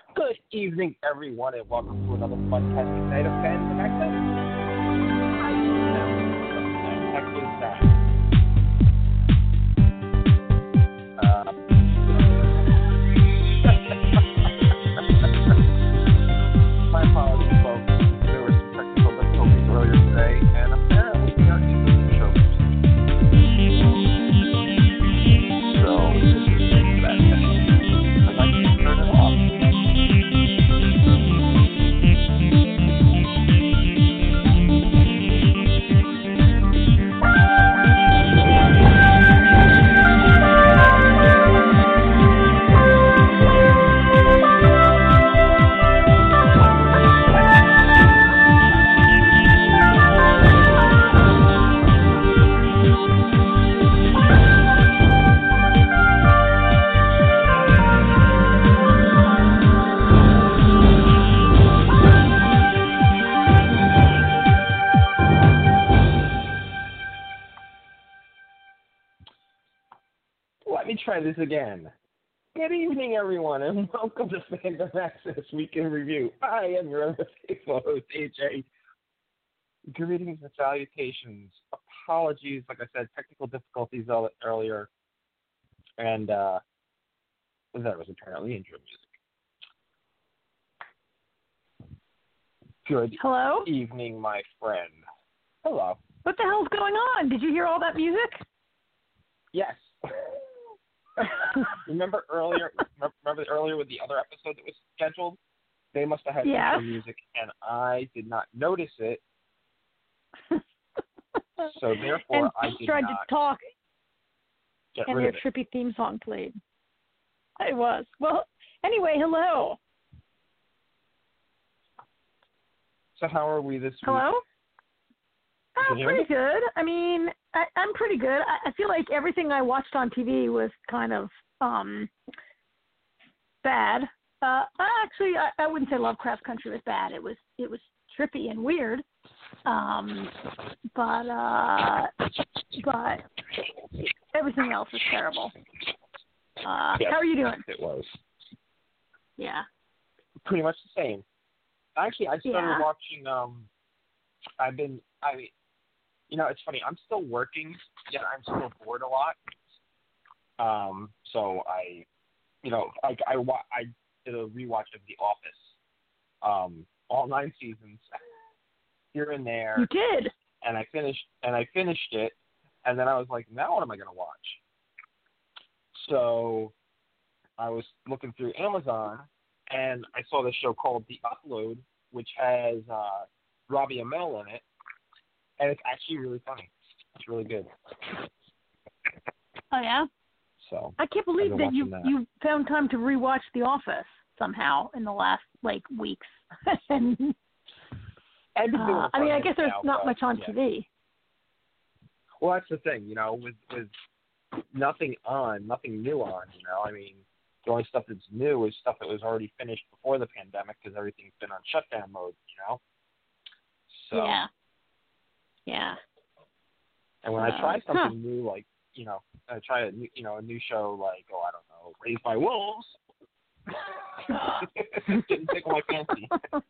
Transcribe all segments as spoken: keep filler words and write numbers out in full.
Good evening, everyone, and welcome to another fantastic night of Fans and Access. Heck is that? Uh, my apologies, folks. There were some technical difficulties earlier today, and apparently we are into the show. So, that's it. I'd like to turn it off. Let me try this again. Good evening, everyone, and welcome to Fandom Access Week in Review. I am your other faithful host, A J. Greetings and salutations. Apologies, like I said, technical difficulties earlier, and uh, that was apparently intro music. Good Hello? evening, my friend. Hello. What the hell's going on? Did you hear all that music? Yes. remember earlier? Remember earlier with the other episode that was scheduled? They must have had Yes. intro music, and I did not notice it. So therefore, and I did tried not to talk, get and rid their of it. trippy theme song played. It was. Well, anyway, hello. So how are we this week? Hello? Can Oh, you hear pretty good. I mean, I, I'm pretty good. I, I feel like everything I watched on T V was kind of um bad. Uh, I actually, I, I wouldn't say Lovecraft Country was bad. It was, it was trippy and weird. Um, but uh, but everything else is terrible. Uh, Yes, how are you doing? it was Yeah. pretty much the same. Actually, I started Yeah. watching. Um, I've been. I, you know, it's funny. I'm still working, yet I'm still bored a lot. Um, so I, you know, I I, wa- I did a rewatch of The Office. Um, all nine seasons, here and there. You did? and I finished and I finished it, and then I was like, now what am I going to watch? So I was looking through Amazon, and I saw this show called The Upload, which has uh, Robbie Amell in it, and it's actually really funny. It's really good. Oh yeah. So I can't I've believe been that you watching that. you found time to rewatch The Office somehow in the last like weeks. and I've been doing uh, it for I mean, a I minute guess there's now, not but, much on yeah. T V. Well, that's the thing, you know, with with nothing on, nothing new on, you know. I mean, the only stuff that's new is stuff that was already finished before the pandemic because everything's been on shutdown mode, you know. So, Yeah. Yeah. and when I Uh, try something huh. new, like, you know, I try a new, you know, a new show like, oh, I don't know, Raised by Wolves, it didn't tickle my fancy.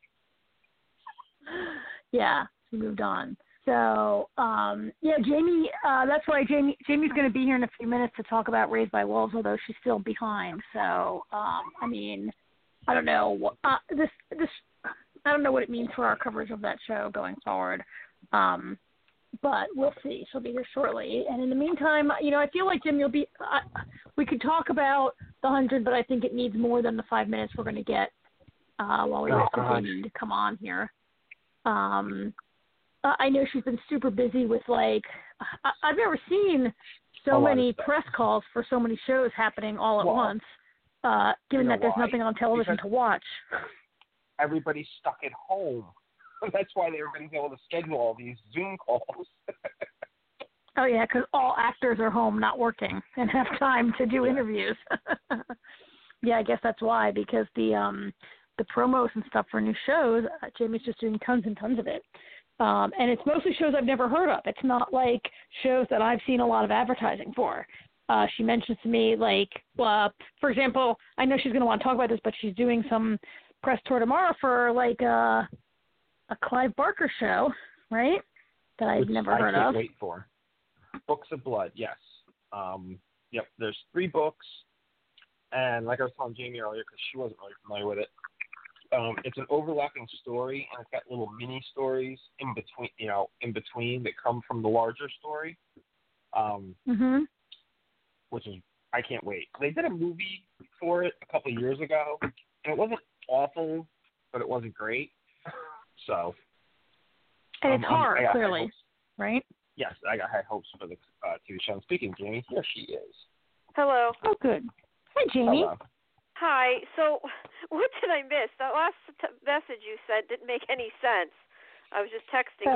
Yeah, she moved on. So, um, yeah, Jamie, uh, that's why Jamie, Jamie's going to be here in a few minutes to talk about Raised by Wolves, although she's still behind. So, um, I mean, I don't know. Uh, this, this, I don't know what it means for our coverage of that show going forward. Um, but we'll see. She'll be here shortly. And in the meantime, you know, I feel like, Jim, you'll be, uh, we could talk about the hundred, but I think it needs more than the five minutes we're going to get uh, while we Oh, wait for God. Jamie to come on here. Um, uh, I know she's been super busy with, like, I- I've never seen so A lot of many stuff. press calls for so many shows happening all at Well, once, uh, given you know that there's why? nothing on television Because to watch. everybody's stuck at home. That's why everybody's able to schedule all these Zoom calls. Oh, yeah, because all actors are home not working and have time to do Yeah. interviews. Yeah, I guess that's why, because the um, the promos and stuff for new shows, uh, Jamie's just doing tons and tons of it. Um, and it's mostly shows I've never heard of. It's not like shows that I've seen a lot of advertising for. uh, she mentions to me, like, uh, for example, I know she's going to want to talk about this, but she's doing some press tour tomorrow for, like, a, a Clive Barker show, right, that I've Which never I heard can't of. wait for. Books of Blood, yes. Um, yep, there's three books, and like I was telling Jamie earlier, because she wasn't really familiar with it, um, it's an overlapping story, and it's got little mini stories in between, you know, in between that come from the larger story. Um, mm-hmm. Which is, I can't wait. They did a movie for it a couple of years ago, and it wasn't awful, but it wasn't great. So, and um, it's hard, um, clearly, right? Yes, I got high hopes for the uh, T V show. And speaking of Jamie, here she is. Hello. Oh, good. Hi, Jamie. Hello. Hi. So, what did I miss? That last t- message you said didn't make any sense. I was just texting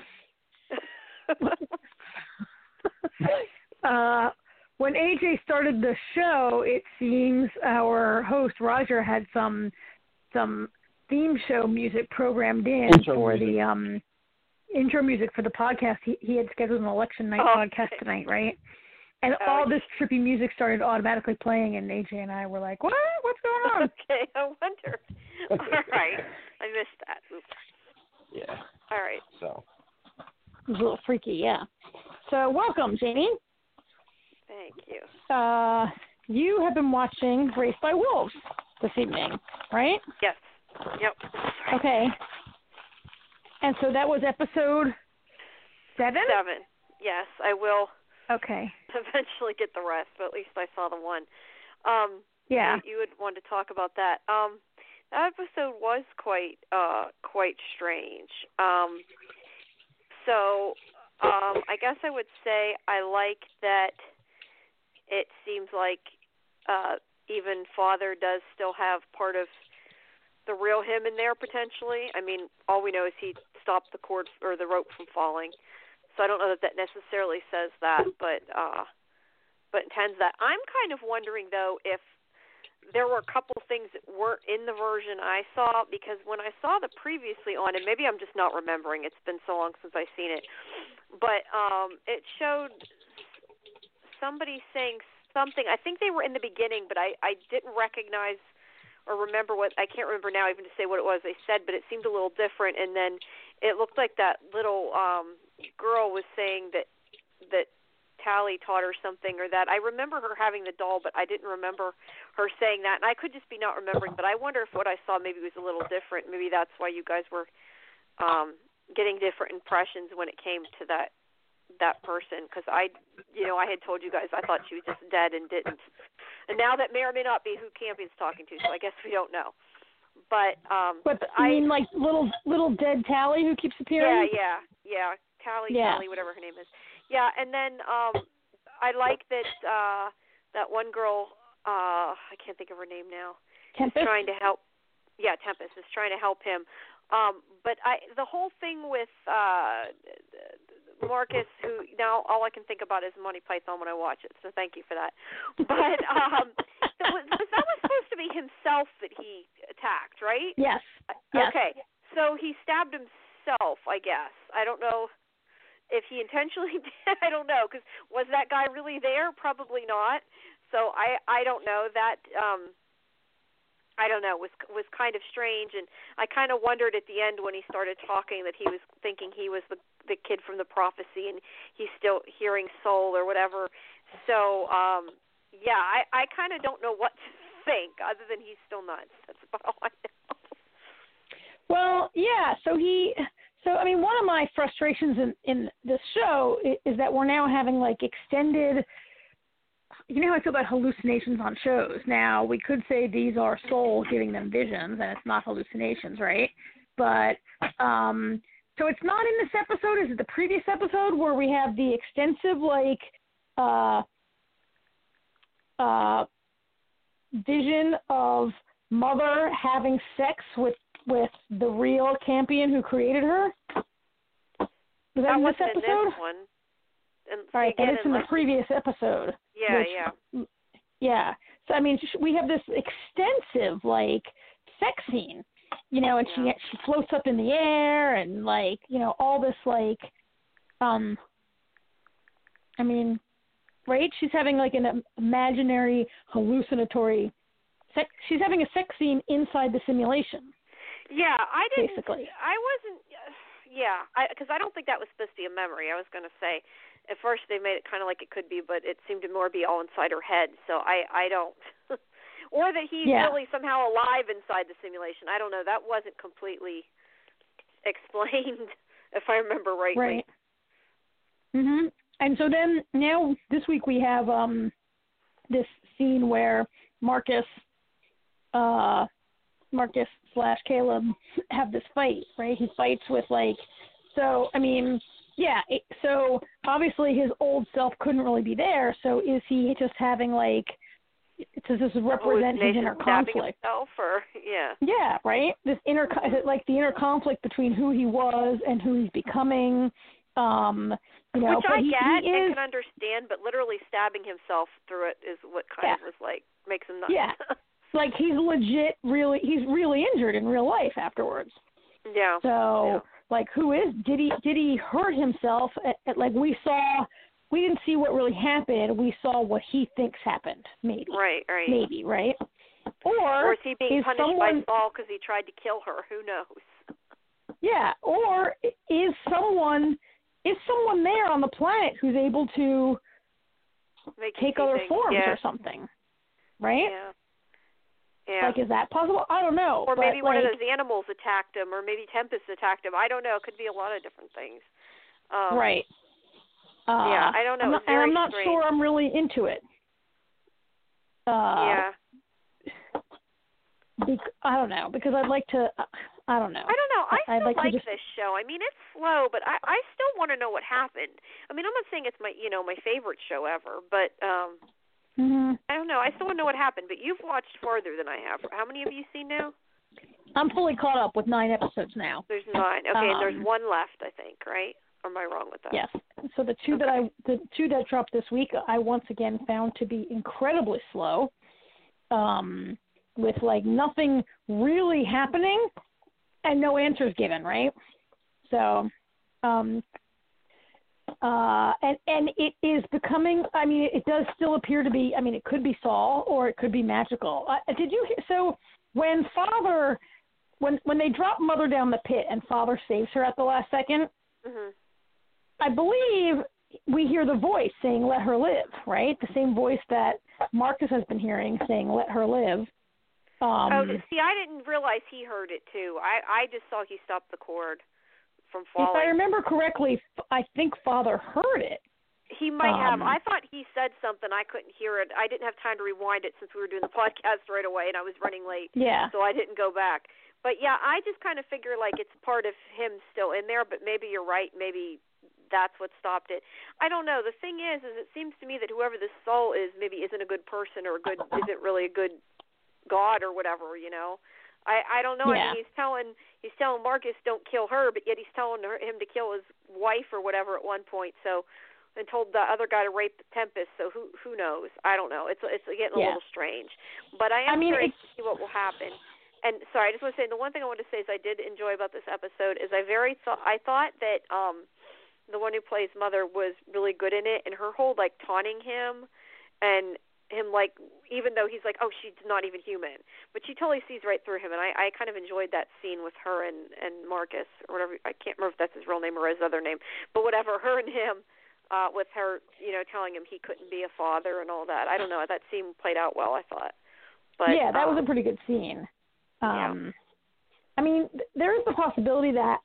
so, you. uh, when A J started the show, it seems our host Roger had some some theme show music programmed in intro for music. the um intro music for the podcast. He he had scheduled an election night oh, podcast okay. tonight, right? And oh, all this trippy music started automatically playing, and A J and I were like, "What? What's going on?" Okay, I wonder. All right, I missed that. Oops. Yeah. All right. So. It was a little freaky, yeah. So welcome, Jamie. Thank you. Uh, you have been watching Raised by Wolves this evening, right? Yes. Yep. Okay. And so that was episode seven? Seven. Yes, I will Okay. eventually get the rest, but at least I saw the one. Um, Yeah. You, you would want to talk about that. Um, that episode was quite, uh, quite strange. Um, so, um, I guess I would say I like that it seems like, uh, even Father does still have part of the real him in there potentially. I mean, all we know is he stopped the cord or the rope from falling. So I don't know that that necessarily says that, but uh, but intends that. I'm kind of wondering though if there were a couple things that weren't in the version I saw, because when I saw the previously on, and maybe I'm just not remembering, it's been so long since I've seen it, but um, it showed somebody saying something. I think they were in the beginning, but I, I didn't recognize or remember what, I can't remember now even to say what it was they said, but it seemed a little different. And then it looked like that little um, girl was saying that that Tally taught her something, or that I remember her having the doll, but I didn't remember her saying that. And I could just be not remembering, but I wonder if what I saw maybe was a little different. Maybe that's why you guys were um, getting different impressions when it came to that that person, because I, you know, I had told you guys I thought she was just dead and didn't. And now that may or may not be who Campion's talking to, so I guess we don't know. But um, But I I mean, like little little dead Tally who keeps appearing. Yeah, yeah, yeah. Tally, Yeah. Tally, whatever her name is. Yeah, and then um, I like that uh, that one girl. Uh, I can't think of her name now. Tempest. Is trying to help. Yeah, Tempest is trying to help him. Um, but I, the whole thing with uh, Marcus, who now all I can think about is Monty Python when I watch it. So thank you for that. But um, that was, that was supposed to be himself that he attacked, right? Yes. Yes. Okay. So he stabbed himself, I guess. I don't know if he intentionally did. I don't know, because was that guy really there? Probably not. So I, I don't know. That um, I don't know, was was kind of strange, and I kind of wondered at the end when he started talking that he was thinking he was the the kid from the prophecy, and he's still hearing soul or whatever. So um, yeah, I, I kind of don't know what to think other than he's still nuts. That's about all I know. Well, yeah. So he, so I mean, one of my frustrations in in this show is, is that we're now having like extended. You know how I feel about hallucinations on shows. Now, we could say these are souls giving them visions, and it's not hallucinations, right? But, um, so it's not in this episode. Is it the previous episode where we have the extensive, like, uh, uh, vision of Mother having sex with, with the real Campion who created her? Was that, that in this wasn't episode? in this one. And All right, that is in the unless, previous episode. yeah, which, yeah. Yeah. So, I mean, we have this extensive, like, sex scene, you know, and Yeah. she she floats up in the air and, like, you know, all this, like, um, I mean, right? She's having like an imaginary hallucinatory sex. She's having a sex scene inside the simulation. Yeah, I didn't. Basically, I wasn't. Yeah, because I, I don't think that was supposed to be a memory. I was going to say, at first they made it kind of like it could be, but it seemed to more be all inside her head. So I, I don't. Or that he's yeah. really somehow alive inside the simulation. I don't know. That wasn't completely explained, if I remember rightly. Right. Mhm. And so then now this week we have um this scene where Marcus, uh, Marcus slash Caleb have this fight, right? He fights with like, so I mean, yeah. It, so obviously his old self couldn't really be there. So is he just having like? Does this represent his inner conflict? Himself or, yeah. Yeah, right. This inner, like the inner conflict between who he was and who he's becoming. Um, you know, Which I he, get he and is, can understand, but literally stabbing himself through it is what kind yeah. of was like makes him nuts. Yeah, like he's legit, really, he's really injured in real life afterwards. Yeah. So, yeah. like, who is? Did he did he hurt himself? At, at, like we saw. We didn't see what really happened. We saw what he thinks happened, maybe. Right, right. Maybe, right? Or, or is he being is punished someone, by Saul because he tried to kill her? Who knows? Yeah, or is someone is someone there on the planet who's able to Make take other things. forms yeah. or something, right? Yeah. Yeah. Like, is that possible? I don't know. Or but, maybe one like, of those animals attacked him, or maybe Tempest attacked him. I don't know. It could be a lot of different things. Um, right. Uh, yeah, I don't know. I'm not, It's very and I'm not strange. sure I'm really into it. Uh, yeah. Bec- I don't know, because I'd like to, uh, I don't know. I don't know. I I'd still like, like to just, this show. I mean, it's slow, but I, I still want to know what happened. I mean, I'm not saying it's my, you know, my favorite show ever, but um, mm-hmm. I don't know. I still want to know what happened, but you've watched farther than I have. How many have you seen now? I'm fully caught up with nine episodes now. There's nine. Okay, um, and there's one left, I think, right? Or am I wrong with that? Yes. So the two okay. that I, the two that dropped this week, I once again found to be incredibly slow, um, with like nothing really happening and no answers given, right? So, um, uh, and and it is becoming. I mean, it does still appear to be. I mean, it could be Saul or it could be magical. Uh, did you? So when Father, when when they drop Mother down the pit and Father saves her at the last second. Mm-hmm. I believe we hear the voice saying, let her live, right? The same voice that Marcus has been hearing saying, let her live. Um, oh, see, I didn't realize he heard it, too. I, I just saw he stopped the cord from falling. If I remember correctly, I think Father heard it. He might um, have. I thought he said something. I couldn't hear it. I didn't have time to rewind it since we were doing the podcast right away, and I was running late. Yeah. So I didn't go back. But, yeah, I just kind of figure, like, it's part of him still in there, but maybe you're right. Maybe that's what stopped it. I don't know. The thing is, is it seems to me that whoever this soul is maybe isn't a good person or a good isn't really a good god or whatever, you know. I I don't know. Yeah. I mean, he's telling he's telling Marcus don't kill her, but yet he's telling her, him to kill his wife or whatever at one point. So, and told the other guy to rape Tempest. So who who knows? I don't know. It's it's getting a yeah. little strange. But I am I mean, curious it's... to see what will happen. And sorry, I just want to say the one thing I wanted to say is I did enjoy about this episode is I very thought I thought that um. the one who plays Mother was really good in it, and her whole like taunting him and him like even though he's like, oh, she's not even human, but she totally sees right through him, and I, I kind of enjoyed that scene with her and, and Marcus or whatever. I can't remember if that's his real name or his other name, but whatever, her and him uh, with her, you know, telling him he couldn't be a father and all that. I don't know. That scene played out well, I thought. But yeah, that um, was a pretty good scene. Um, yeah. I mean, there is the possibility that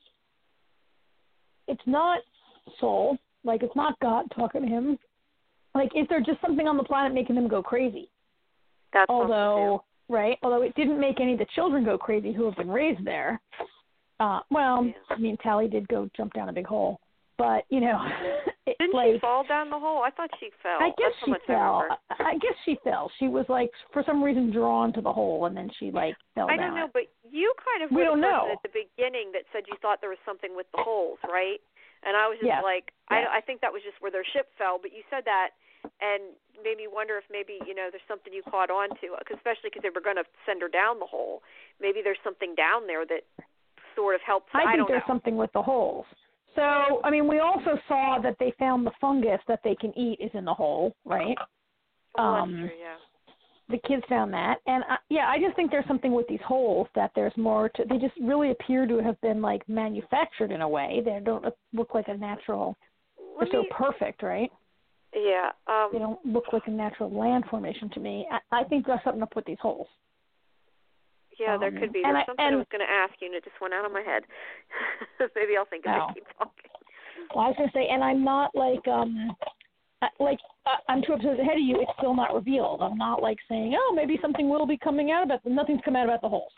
it's not soul, like it's not God talking to him. Like, is there just something on the planet making them go crazy? That's although, right? Although it didn't make any of the children go crazy who have been raised there. Uh, well, yeah. I mean, Tally did go jump down a big hole, but you know, it's didn't like, she fall down the hole? I thought she fell. I guess That's she how fell. much I, I, I guess she fell. She was like, for some reason, drawn to the hole, and then she like fell I down. don't know, it. but you kind of we were don't the person know at the beginning that said you thought there was something with the holes, right? And I was just yes. like, yes. I, I think that was just where their ship fell. But you said that, and made me wonder if maybe you know there's something you caught on to, especially because they were going to send her down the hole. Maybe there's something down there that sort of helps. I, I think don't there's know. something with the holes. So, I mean, we also saw that they found the fungus that they can eat is in the hole, right? Oh, um, that's true, yeah. The kids found that. And, uh, yeah, I just think there's something with these holes that there's more to – they just really appear to have been, like, manufactured in a way. They don't look like a natural – they're me, so perfect, right? Yeah. Um, they don't look like a natural land formation to me. I, I think there's something up with these holes. Yeah, um, there could be. and There's I, something and, I was going to ask you, and it just went out of my head. Maybe I'll think of oh. it. Keep talking. Well, I was going to say, and I'm not like um, like uh, I'm two episodes ahead of you. It's still not revealed. I'm not like saying, oh, maybe something will be coming out about them. Nothing's come out about the holes.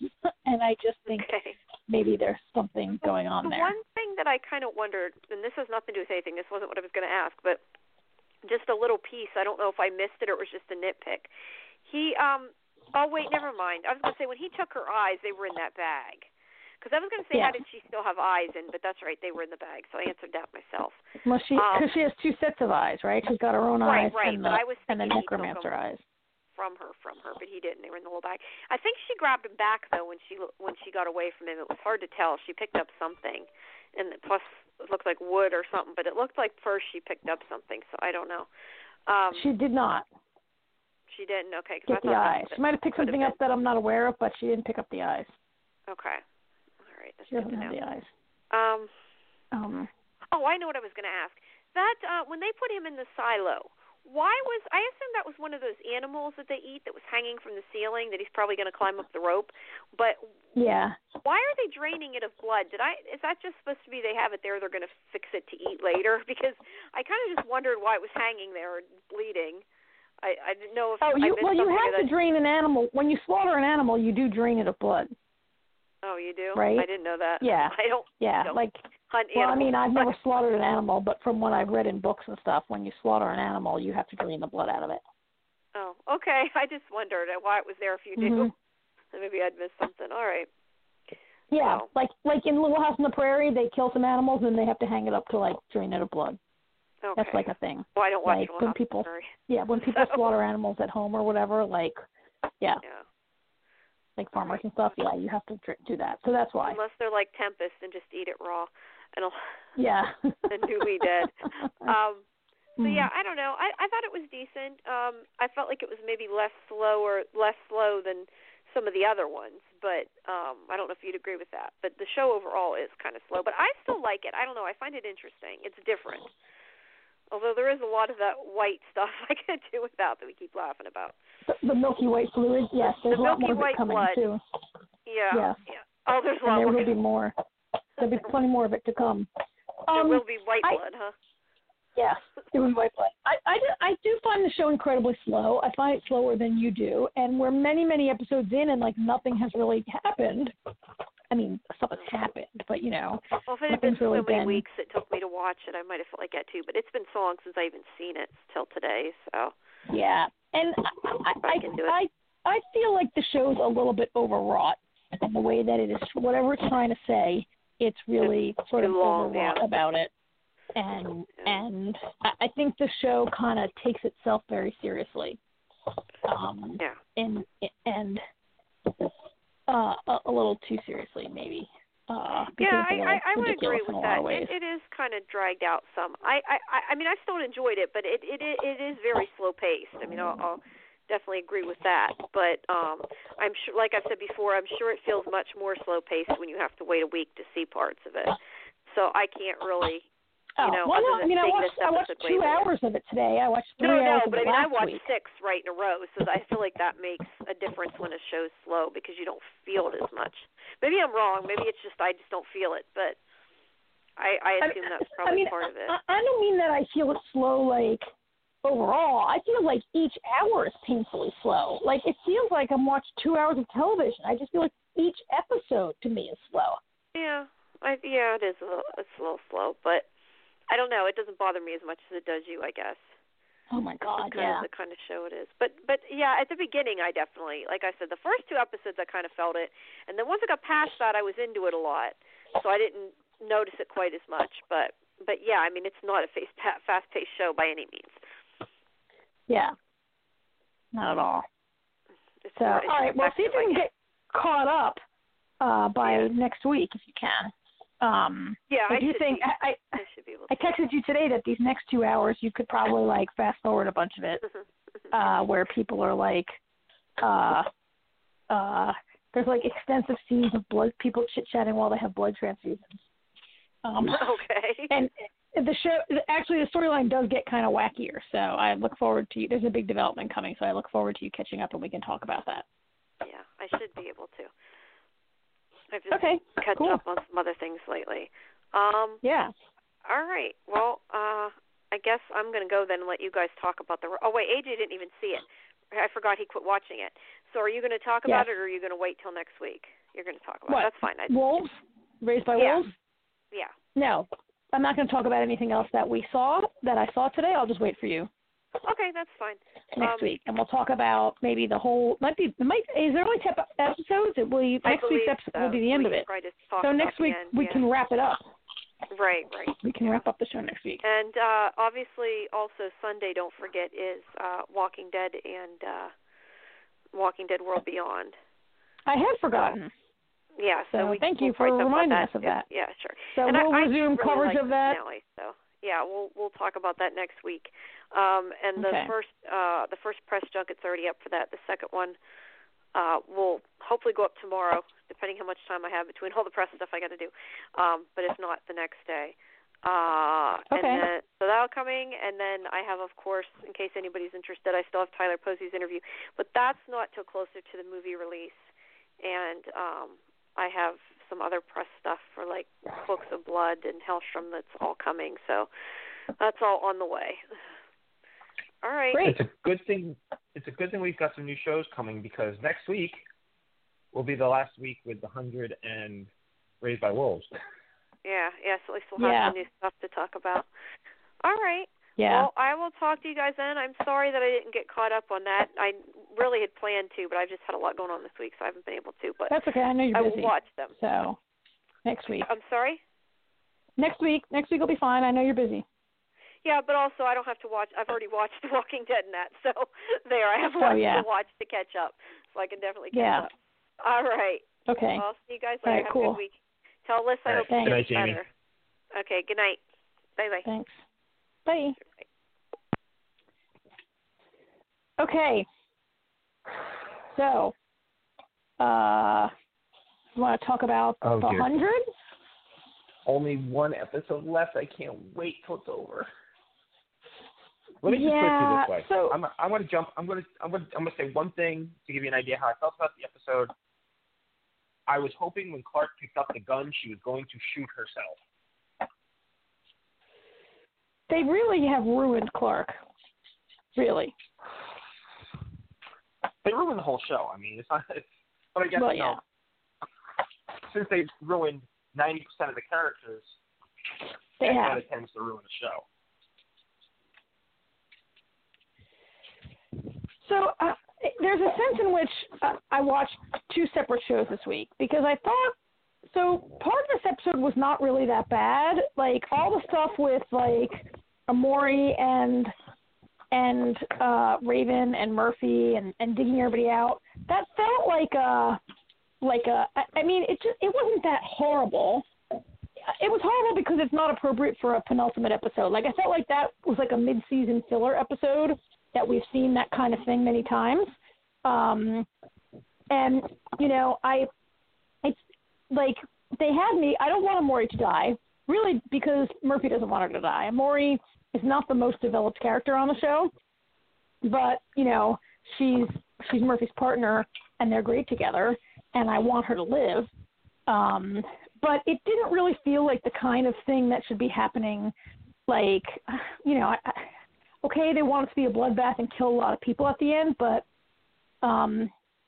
And I just think okay. maybe there's something going on the there. One thing that I kind of wondered, and this has nothing to do with anything. This wasn't what I was going to ask, but just a little piece. I don't know if I missed it or it was just a nitpick. He um. Oh, wait, never mind. I was going to say, when he took her eyes, they were in that bag. Because I was going to say, yeah. how did she still have eyes in? But that's right, they were in the bag, so I answered that myself. Well, she because um, she has two sets of eyes, right? She's got her own right, eyes right, and but the, I was and the thinking he took necromancer them eyes. From her, from her, but he didn't. They were in the little bag. I think she grabbed him back, though, when she when she got away from him. It was hard to tell. She picked up something, and plus it looked like wood or something, but it looked like first she picked up something, so I don't know. Um, she did not. She didn't? Okay. Get I the thought eyes. She might have picked something up that I'm not aware of, but she didn't pick up the eyes. Okay. All right. That's she doesn't have the eyes. Um, um. Oh, I know what I was going to ask. That uh, when they put him in the silo, why was I assume that was one of those animals that they eat that was hanging from the ceiling that he's probably going to climb up the rope. But yeah, why are they draining it of blood? Did I? Is that just supposed to be they have it there? They're going to fix it to eat later? Because I kind of just wondered why it was hanging there bleeding. I, I didn't know if oh, you, I missed well, you have that... to drain an animal. When you slaughter an animal, you do drain it of blood. Oh, you do? Right? I didn't know that. Yeah. I don't. Yeah, don't like. Hunt well, animals. I mean, I've never slaughtered an animal, but from what I've read in books and stuff, when you slaughter an animal, you have to drain the blood out of it. Oh, okay. I just wondered why it was there if you do. Mm-hmm. Maybe I'd missed something. All right. Yeah, so. like like in Little House on the Prairie, they kill some animals and they have to hang it up to like drain it of blood. Okay. That's like a thing. Well, I don't watch like Little when House people, on the Prairie. yeah, when people so. slaughter animals at home or whatever, like, yeah, yeah, like farmers and stuff. Yeah, you have to dr- do that. So that's why. Unless they're like Tempest and just eat it raw, and yeah, and newly dead. Um, so mm. yeah, I don't know. I I thought it was decent. Um, I felt like it was maybe less slow or less slow than some of the other ones, but um, I don't know if you'd agree with that. But the show overall is kind of slow, but I still like it. I don't know. I find it interesting. It's different. Although there is a lot of that white stuff I could do without that we keep laughing about. The, the milky white fluid, yes. There's the a lot milky more of it white coming blood. too. Yeah. Yeah. yeah. Oh, there's a and lot there more. will be more. There'll be plenty more of it to come. There Um, will be white I, blood, huh? Yeah, there will be white blood. I, I, do, I do find the show incredibly slow. I find it slower than you do. And we're many, many episodes in and, like, nothing has really happened. I mean, stuff has happened, but, you know. Well, if it had been so really many been... weeks it took me to watch it, I might have felt like that too. But it's been so long since I even seen it till today, so. Yeah, and I, I, I, I feel like the show's a little bit overwrought in the way that it is, whatever it's trying to say, it's really it's sort of long, overwrought yeah. about it. And and I think the show kind of takes itself very seriously, um, yeah, and and uh, a, a little too seriously maybe. Uh, yeah, I, I, I would agree with that. It, it is kind of dragged out some. I, I I mean I still enjoyed it, but it it it is very slow paced. I mean I'll, I'll definitely agree with that. But um, I'm sure, like I've said before, I'm sure it feels much more slow paced when you have to wait a week to see parts of it. So I can't really. You know, oh, well, no, I mean, I watched, I watched two later. hours of it today. I watched three no, hours no, of but it I mean, I last watched week. six right in a row, so I feel like that makes a difference when a show's slow because you don't feel it as much. Maybe I'm wrong. Maybe it's just I just don't feel it, but I, I assume that's probably I mean, part of it. I, I don't mean that I feel it slow, like, overall. I feel like each hour is painfully slow. Like, it feels like I'm watching two hours of television. I just feel like each episode, to me, is slow. Yeah, I, yeah, it is a little, it's a little slow, but I don't know. It doesn't bother me as much as it does you, I guess. Oh my God, it's kind yeah. of the kind of show it is. But but yeah, at the beginning, I definitely, like I said, the first two episodes I kind of felt it, and then once I got past that, I was into it a lot, so I didn't notice it quite as much. But but yeah, I mean, it's not a fast paced show by any means. Yeah, not at all. It's so all right, well, see if you can get caught up uh, by yeah. next week if you can. Um, Yeah, I, I do should think be, I, I I should be able I to. texted you today that these next two hours you could probably like fast forward a bunch of it, uh, where people are like, uh, uh, there's like extensive scenes of blood people chit chatting while they have blood transfusions. Um, okay. And the show, actually, the storyline does get kind of wackier. So I look forward to you. There's a big development coming, so I look forward to you catching up and we can talk about that. Yeah, I should be able to. I've just Okay, catch cool. up on some other things lately. Um, Yeah. All right. Well, uh, I guess I'm going to go then and let you guys talk about the. Oh wait, A J didn't even see it. I forgot he quit watching it. So are you going to talk Yes. about it, or are you going to wait till next week? You're going to talk about What? it. That's fine. I, Wolves? Raised by yeah. Wolves? Yeah. No. I'm not going to talk about anything else that we saw, that I saw today. I'll just wait for you Okay, that's fine. next um, week. And we'll talk about maybe the whole, might be, might, is there only ten episodes? It will, I next week's believe episode so. will be the end we of it. Try to talk So about next the week end, we yeah. can wrap it up. Right, right. We can wrap up the show next week. And uh, obviously, also Sunday, don't forget, is uh, Walking Dead and uh, Walking Dead World Beyond. I had forgotten. Yeah, so, So we, thank we'll you for probably talk about reminding that. us of that. Yeah, sure. So and we'll I, resume I really coverage like of the that. finale, so yeah, we'll we'll talk about that next week. Um, and the Okay. first uh, the first press junket's already up for that. The second one uh, will hopefully go up tomorrow, depending how much time I have between all the press stuff I got to do. Um, but if not, the next day. Uh, Okay. And then, so that'll coming, and then I have, of course, in case anybody's interested, I still have Tyler Posey's interview, but that's not till closer to the movie release. And um, I have some other press stuff for like Books of Blood and Hellstrom that's all coming, so that's all on the way. All right. Great. It's a good thing. It's a good thing we've got some new shows coming, because next week will be the last week with the Hundred and Raised by Wolves. Yeah, yeah. So at least we'll have Yeah. some new stuff to talk about. All right. Yeah. Well, I will talk to you guys then. I'm sorry that I didn't get caught up on that. I really had planned to, but I've just had a lot going on this week, so I haven't been able to. But That's okay. I know you're I busy. will watch them. So next week. I'm sorry? Next week. Next week will be fine. I know you're busy. Yeah, but also I don't have to watch. I've already watched The Walking Dead and that, so there. I have Oh, lots yeah. to watch to catch up, so I can definitely catch Yeah. up. All right. Okay. Well, I'll see you guys All later. right, have cool. a good week. Tell Alyssa I All right. hope she Thanks. Good night, gets Jamie. better. Okay, good night. Bye-bye. Thanks. Bye. Okay. So, uh, you want to talk about Oh, the dear. hundred? Only one episode left. I can't wait till it's over. Let me just Yeah, put it this way. so- I'm I'm going to jump. I'm going to I'm going to I'm going to say one thing to give you an idea how I felt about the episode. I was hoping when Clark picked up the gun, she was going to shoot herself. They really have ruined Clark. Really. They ruined the whole show. I mean, it's not. It's, but I guess Well, you know, since they ruined ninety percent of the characters, They that have. kind of tends to ruin the show. So uh, there's a sense in which uh, I watched two separate shows this week because I thought, so part of this episode was not really that bad. Like all the stuff with like Amori and and uh, Raven and Murphy and, and digging everybody out, that felt like a like a. I- I mean, it just it wasn't that horrible. It was horrible because it's not appropriate for a penultimate episode. Like I felt like that was like a mid-season filler episode that we've seen that kind of thing many times. Um, and you know, I it's like they had me. I don't want Amori to die, really, because Murphy doesn't want her to die. Amori is not the most developed character on the show, but you know, she's she's Murphy's partner, and they're great together. And I want her to live. Um, but it didn't really feel like the kind of thing that should be happening. Like, you know, I, I, okay, they want it to be a bloodbath and kill a lot of people at the end, but um,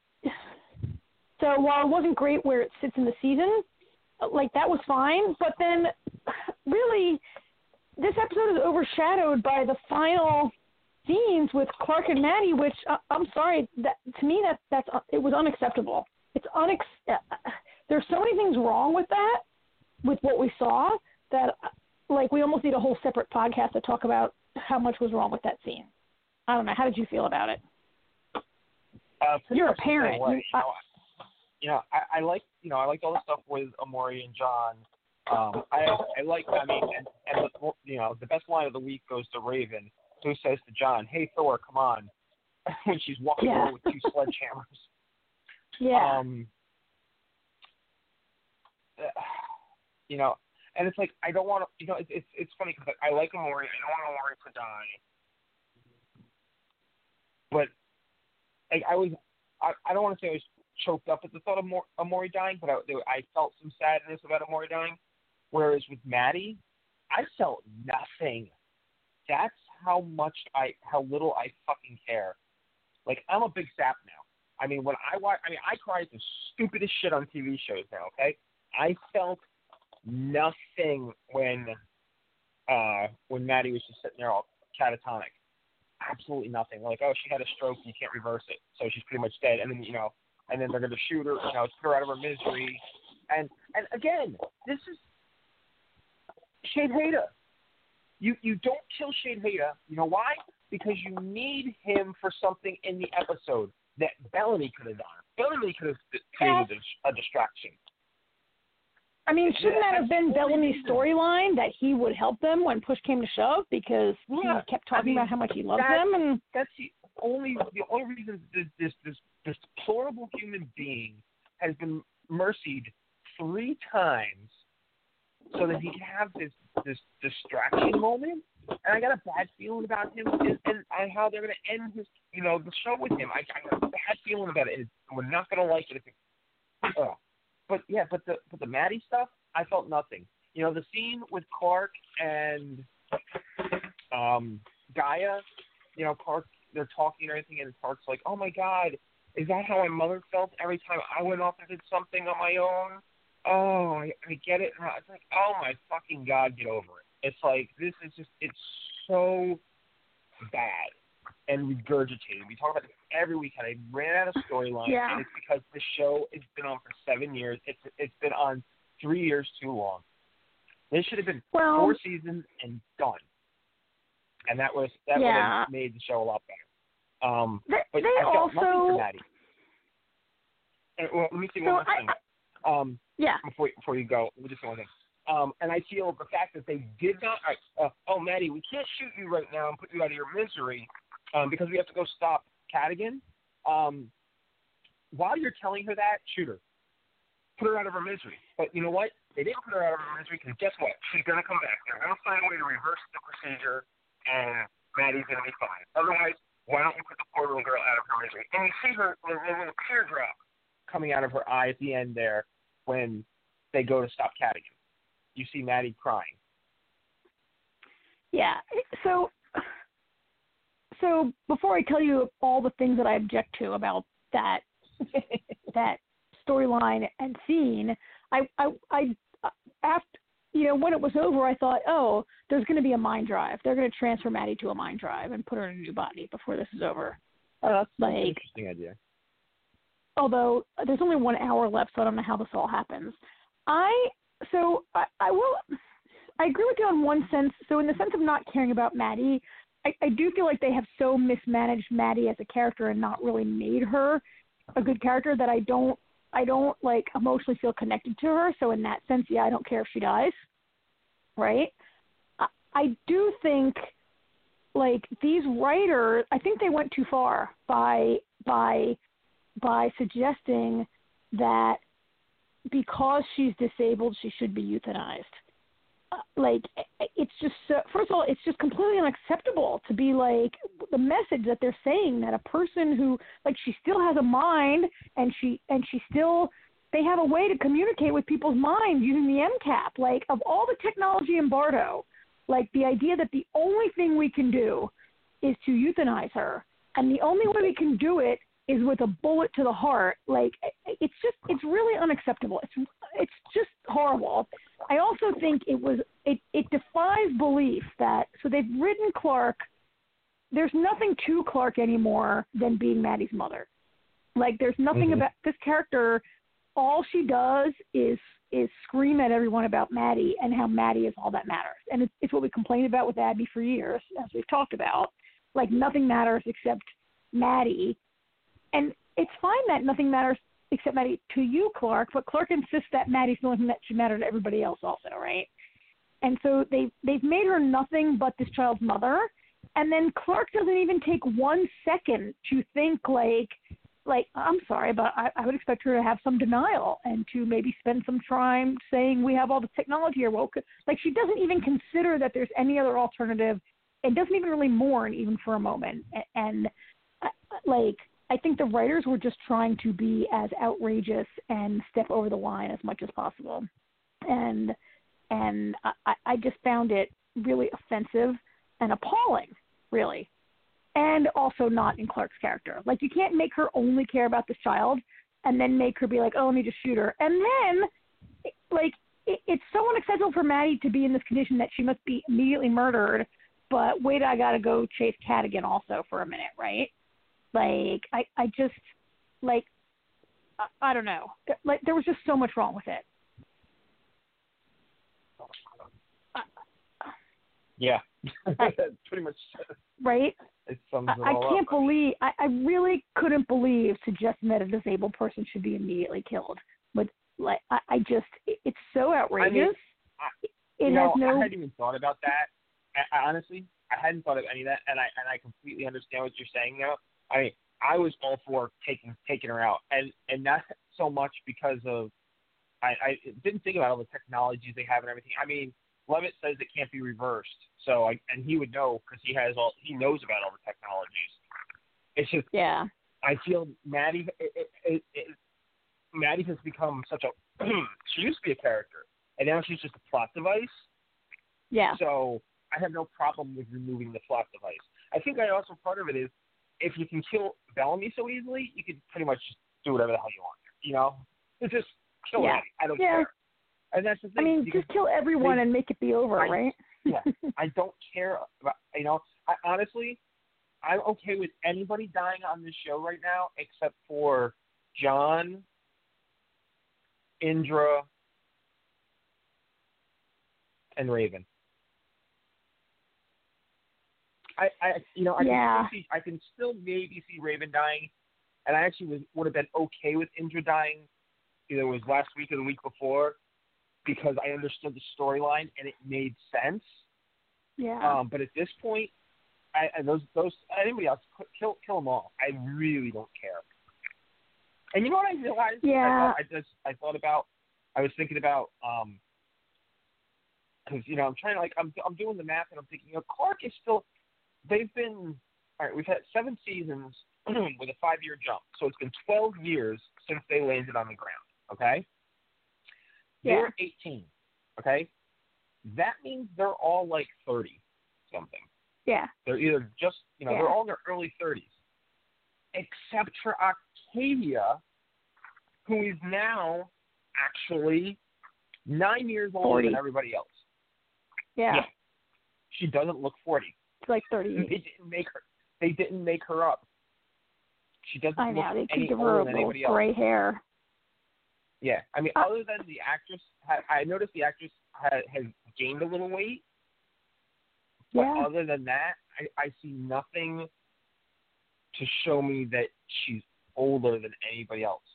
so while it wasn't great where it sits in the season, like that was fine. But then, really, this episode is overshadowed by the final scenes with Clark and Maddie, which uh, I'm sorry, that to me that that's it was unacceptable. It's unex. Uh, there's so many things wrong with that, with what we saw, that like we almost need a whole separate podcast to talk about how much was wrong with that scene. I don't know. How did you feel about it? Uh, pretty You're a much the same parent. way. You- You know, I, you know I, I like you know I liked all the stuff with Amori and John, Um, I I like. I mean, and, and the, you know, the best line of the week goes to Raven, who says to John, "Hey Thor, come on," when she's walking Yeah. over with two sledgehammers. Yeah. Um, uh, you know, and it's like I don't want to. You know, it's it's, it's funny because I like Amori. I don't want Amori to die, but I, I was. I, I don't want to say I was choked up at the thought of Mor- Amori dying, but I, I felt some sadness about Amori dying. Whereas with Maddie, I felt nothing. That's how much I, how little I fucking care. Like, I'm a big sap now. I mean, when I watch, I mean, I cry at the stupidest shit on T V shows now, okay? I felt nothing when, uh, when Maddie was just sitting there all catatonic. Absolutely nothing. Like, oh, she had a stroke, you can't reverse it, so she's pretty much dead. And then, you know, and then they're going to shoot her, you know, put her out of her misery. And, and again, this is Shade Hader. You you don't kill Shade Hader. You know why? Because you need him for something in the episode that Bellamy could have done. Bellamy could have created a, a distraction. I mean, shouldn't that have been That's the only Bellamy's reason. storyline, that he would help them when push came to shove, because Yeah, he kept talking I mean, about how much he loves that- them? And That's the only the only reason this this this, this deplorable human being has been mercied three times so that he can have this this distraction moment. And I got a bad feeling about him and, and, and how they're going to end his, you know, the show with him. I, I got a bad feeling about it. And we're not going to like it. If it oh. But yeah, but the but the Maddie stuff, I felt nothing. You know, the scene with Clark and um, Gaia, you know, Clark, they're talking and everything, and Clark's like, "Oh my God, is that how my mother felt every time I went off and did something on my own?" Oh, I, I get it. And it's like, oh my fucking God, get over it. It's like, this is just, it's so bad and regurgitated. We talk about this every week, and I ran out of storyline, Yeah. and it's because the show has been on for seven years. It's It's been on three years too long. This should have been Well- four seasons and done. And that was that would Yeah. have made the show a lot better. Um, they, but they I felt nothing also, for Maddie. And, well, let me say so one more I, thing. I, Um, yeah, before before you go, let me just say one thing. Um, and I feel the fact that they did not. Uh, oh, Maddie, we can't shoot you right now and put you out of your misery um, because we have to go stop Cadigan. Um, while you're telling her that, shoot her. Put her out of her misery. But you know what? They didn't put her out of her misery because guess what? She's going to come back. They're going to find a way to reverse the procedure, and Maddie's going to be fine. Otherwise, why don't you put the poor little girl out of her misery? And you see her little, little teardrop coming out of her eye at the end there when they go to stop Cadigan. You see Maddie crying. yeah. So, so before I tell you all the things that I object to about that that storyline and scene, I, I, I, after, you know, when it was over, I thought, oh, there's going to be a mind drive. They're going to transfer Maddie to a mind drive and put her in a new body before this is over. Oh, that's, that's Like, an interesting idea. Although there's only one hour left, so I don't know how this all happens. I so I, I will. I agree with you on one sense. So in the sense of not caring about Maddie, I, I do feel like they have so mismanaged Maddie as a character and not really made her a good character that I don't. I don't like emotionally feel connected to her. So in that sense, yeah, I don't care if she dies. Right. I, I do think like these writers. I think they went too far by by. by suggesting that because she's disabled, she should be euthanized. Uh, like, it's just, so, first of all, it's just completely unacceptable to be like, the message that they're saying that a person who, like, she still has a mind and she, and she still, they have a way to communicate with people's minds using the M CAP. Like, of all the technology in Bardo, like, the idea that the only thing we can do is to euthanize her, and the only way we can do it is with a bullet to the heart. Like, it's just, it's really unacceptable. It's, it's just horrible. I also think it was, it, it defies belief that, so they've written Clark, there's nothing to Clark anymore than being Maddie's mother. Like, there's nothing mm-hmm. about this character. All she does is, is scream at everyone about Maddie and how Maddie is all that matters. And it's, it's what we complained about with Abby for years, as we've talked about. Like, nothing matters except Maddie. And it's fine that nothing matters except Maddie to you, Clark, but Clark insists that Maddie's the only thing that should matter to everybody else also, right? And so they, they've made her nothing but this child's mother. And then Clark doesn't even take one second to think like, like, I'm sorry, but I, I would expect her to have some denial and to maybe spend some time saying we have all the technology here. Well, like she doesn't even consider that there's any other alternative and doesn't even really mourn even for a moment. And, and uh, like, I think the writers were just trying to be as outrageous and step over the line as much as possible. And and I, I just found it really offensive and appalling, really. And also not in Clark's character. Like, you can't make her only care about this child and then make her be like, oh, let me just shoot her. And then, like, it, it's so unacceptable for Maddie to be in this condition that she must be immediately murdered. But wait, I got to go chase Kat again also for a minute, right? Like, I, I just, like, I, I don't know. Like, there was just so much wrong with it. Yeah. That's pretty much right. It sums it I, all I can't up. believe, I, I really couldn't believe suggesting that a disabled person should be immediately killed. But, like, I, I just, it, it's so outrageous. I mean, I, it you has know, no. I hadn't even thought about that. I, I honestly, I hadn't thought of any of that, and I and I completely understand what you're saying now. I mean, I was all for taking taking her out, and, and not so much because of, I, I didn't think about all the technologies they have and everything. I mean, Levitt says it can't be reversed, so I, and he would know because he has all he knows about all the technologies. It's just, yeah. I feel Maddie, it, it, it, it, Maddie has become such a. She used to be a character, and now she's just a plot device. Yeah. So I have no problem with removing the plot device. I think I also part of it is if you can kill Bellamy so easily, you can pretty much just do whatever the hell you want. You know, it's just kill yeah. Maddie. I don't yeah. care. And that's the thing. I mean, just kill everyone they, and make it be over, I, right? yeah, I don't care about, you know, I honestly, I'm okay with anybody dying on this show right now except for John, Indra, and Raven. I, I you know, I, yeah. can still see, I can still maybe see Raven dying, and I actually was, would have been okay with Indra dying, either it was last week or the week before, because I understood the storyline and it made sense. Yeah. Um, but at this point, I, I those those anybody else kill kill them all. I really don't care. And you know what I realized? Yeah. I, I just I thought about. I was thinking about um because you know I'm trying to like I'm I'm doing the math and I'm thinking you know Clark is still they've been all right. We've had seven seasons with a five year jump, so it's been twelve years since they landed on the ground. Okay. Yeah. They're eighteen, okay? That means they're all like thirty something. Yeah. They're either just, you know, yeah. they're all in their early thirties. Except for Octavia, who is now actually nine years older forty. than everybody else. Yeah. yeah. She doesn't look forty. It's like thirty. They didn't make her, they didn't make her up. She doesn't I know. look They any could give older her a than little anybody else. gray hair. Yeah, I mean, uh, other than the actress, I noticed the actress has, has gained a little weight. But yeah. other than that, I, I see nothing to show me that she's older than anybody else.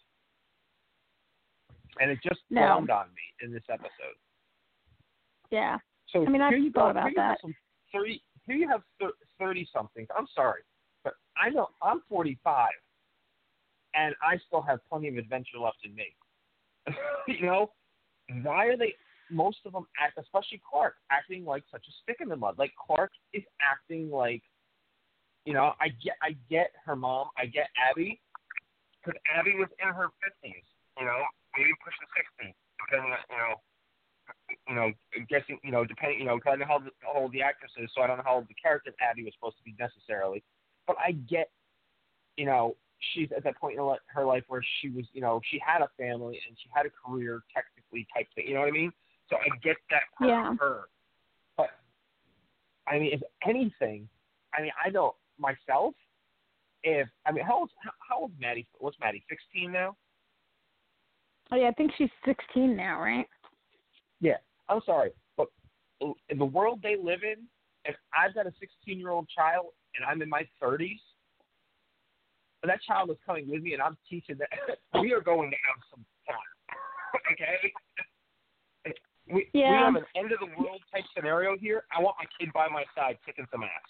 And it just no. dawned on me in this episode. Yeah. So I mean, I've here you thought go. about here you that. Have some thirty, here you have thirty something. I'm sorry, but I know I'm forty-five, and I still have plenty of adventure left in me. You know, why are they, most of them act, especially Clark, acting like such a stick in the mud? Like, Clark is acting like, you know, I get I get her mom, I get Abby, because Abby was in her fifties, you know, maybe pushing sixty, depending on, you know, you know, guessing, you know, depending, you know, because I know how, the, how old the actress is, so I don't know how old the character Abby was supposed to be necessarily. But I get, you know, she's at that point in her life where she was, you know, she had a family and she had a career technically type thing. You know what I mean? So I get that part yeah. of her. But, I mean, if anything, I mean, I know myself, if, I mean, how old, how, how old is Maddie? What's Maddie, sixteen now? Oh, yeah, I think she's sixteen now, right? Yeah, I'm sorry. But in the world they live in, if I've got a sixteen-year-old child and I'm in my thirties, that child is coming with me, and I'm teaching that we are going to have some fun. Okay. We yeah. we have an end of the world type scenario here. I want my kid by my side kicking some ass.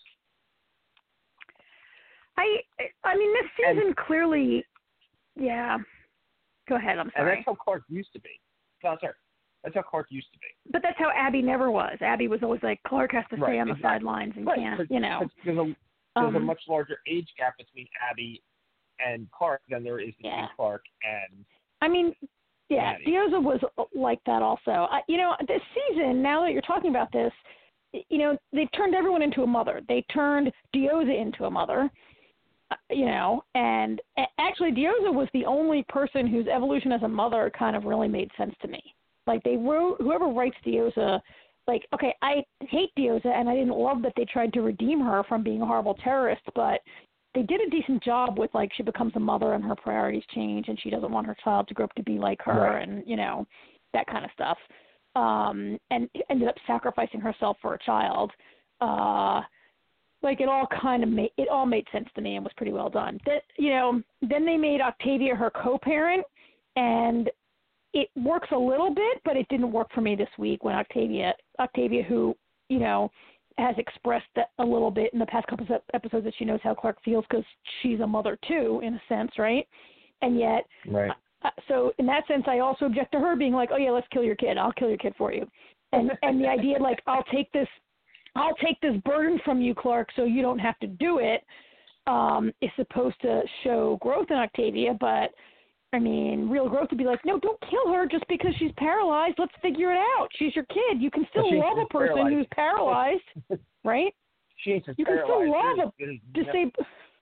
I I mean, this season and, clearly, yeah. Go ahead. I'm sorry. And that's how Clark used to be. No, sorry. That's how Clark used to be. But that's how Abby never was. Abby was always like, Clark has to right, stay on exactly. the sidelines and right, can't, you know. There's, a, there's um, a much larger age gap between Abby and Clark than there is between yeah. Clark and I mean, yeah, Maddie. Dioza was like that also. I, you know, this season, now that you're talking about this, you know, they turned everyone into a mother. They turned Dioza into a mother. You know, and actually Dioza was the only person whose evolution as a mother kind of really made sense to me. Like they wrote, whoever writes Dioza, like, okay, I hate Dioza and I didn't love that they tried to redeem her from being a horrible terrorist, but they did a decent job with like she becomes a mother and her priorities change and she doesn't want her child to grow up to be like her right. and, you know, that kind of stuff. Um, and ended up sacrificing herself for a child. Uh, Like it all kind of made it all made sense to me and was pretty well done. That you know, then they made Octavia her co-parent, and it works a little bit, but it didn't work for me this week when Octavia Octavia, who you know has expressed that a little bit in the past couple of episodes that she knows how Clark feels because she's a mother too, in a sense, right? And yet, right. Uh, so in that sense, I also object to her being like, oh yeah, let's kill your kid. I'll kill your kid for you, and and the idea like I'll take this. I'll take this burden from you, Clark, so you don't have to do it, um, is supposed to show growth in Octavia. But, I mean, real growth would be like, no, don't kill her just because she's paralyzed. Let's figure it out. She's your kid. You can still well, love a person paralyzed. who's paralyzed, right? She ain't just you can paralyzed. still love there's, a disabled.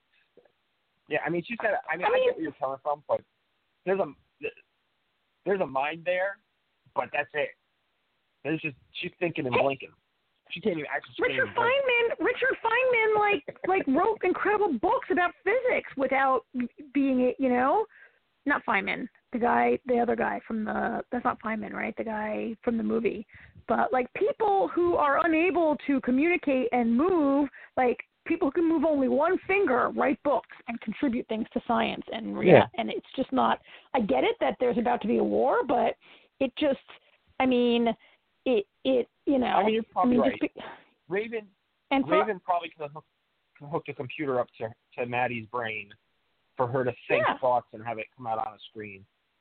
Yeah, I mean, she's got. I mean, I I mean, get where you're coming from, but there's a there's a mind there, but that's it. There's just she's thinking and blinking. She can't even actually. Richard Feynman, Richard Feynman, like like wrote incredible books about physics without being, you know, not Feynman, the guy, the other guy from the. That's not Feynman, right? The guy from the movie. But like people who are unable to communicate and move, like people who can move only one finger, write books and contribute things to science, and rea- yeah. and it's just not. I get it that there's about to be a war, but it just, I mean. It, it, you know. I mean, you're probably I mean, right. Be, Raven, and for, Raven probably could have hooked, hooked a computer up to, to Maddie's brain for her to think yeah. thoughts and have it come out on a screen.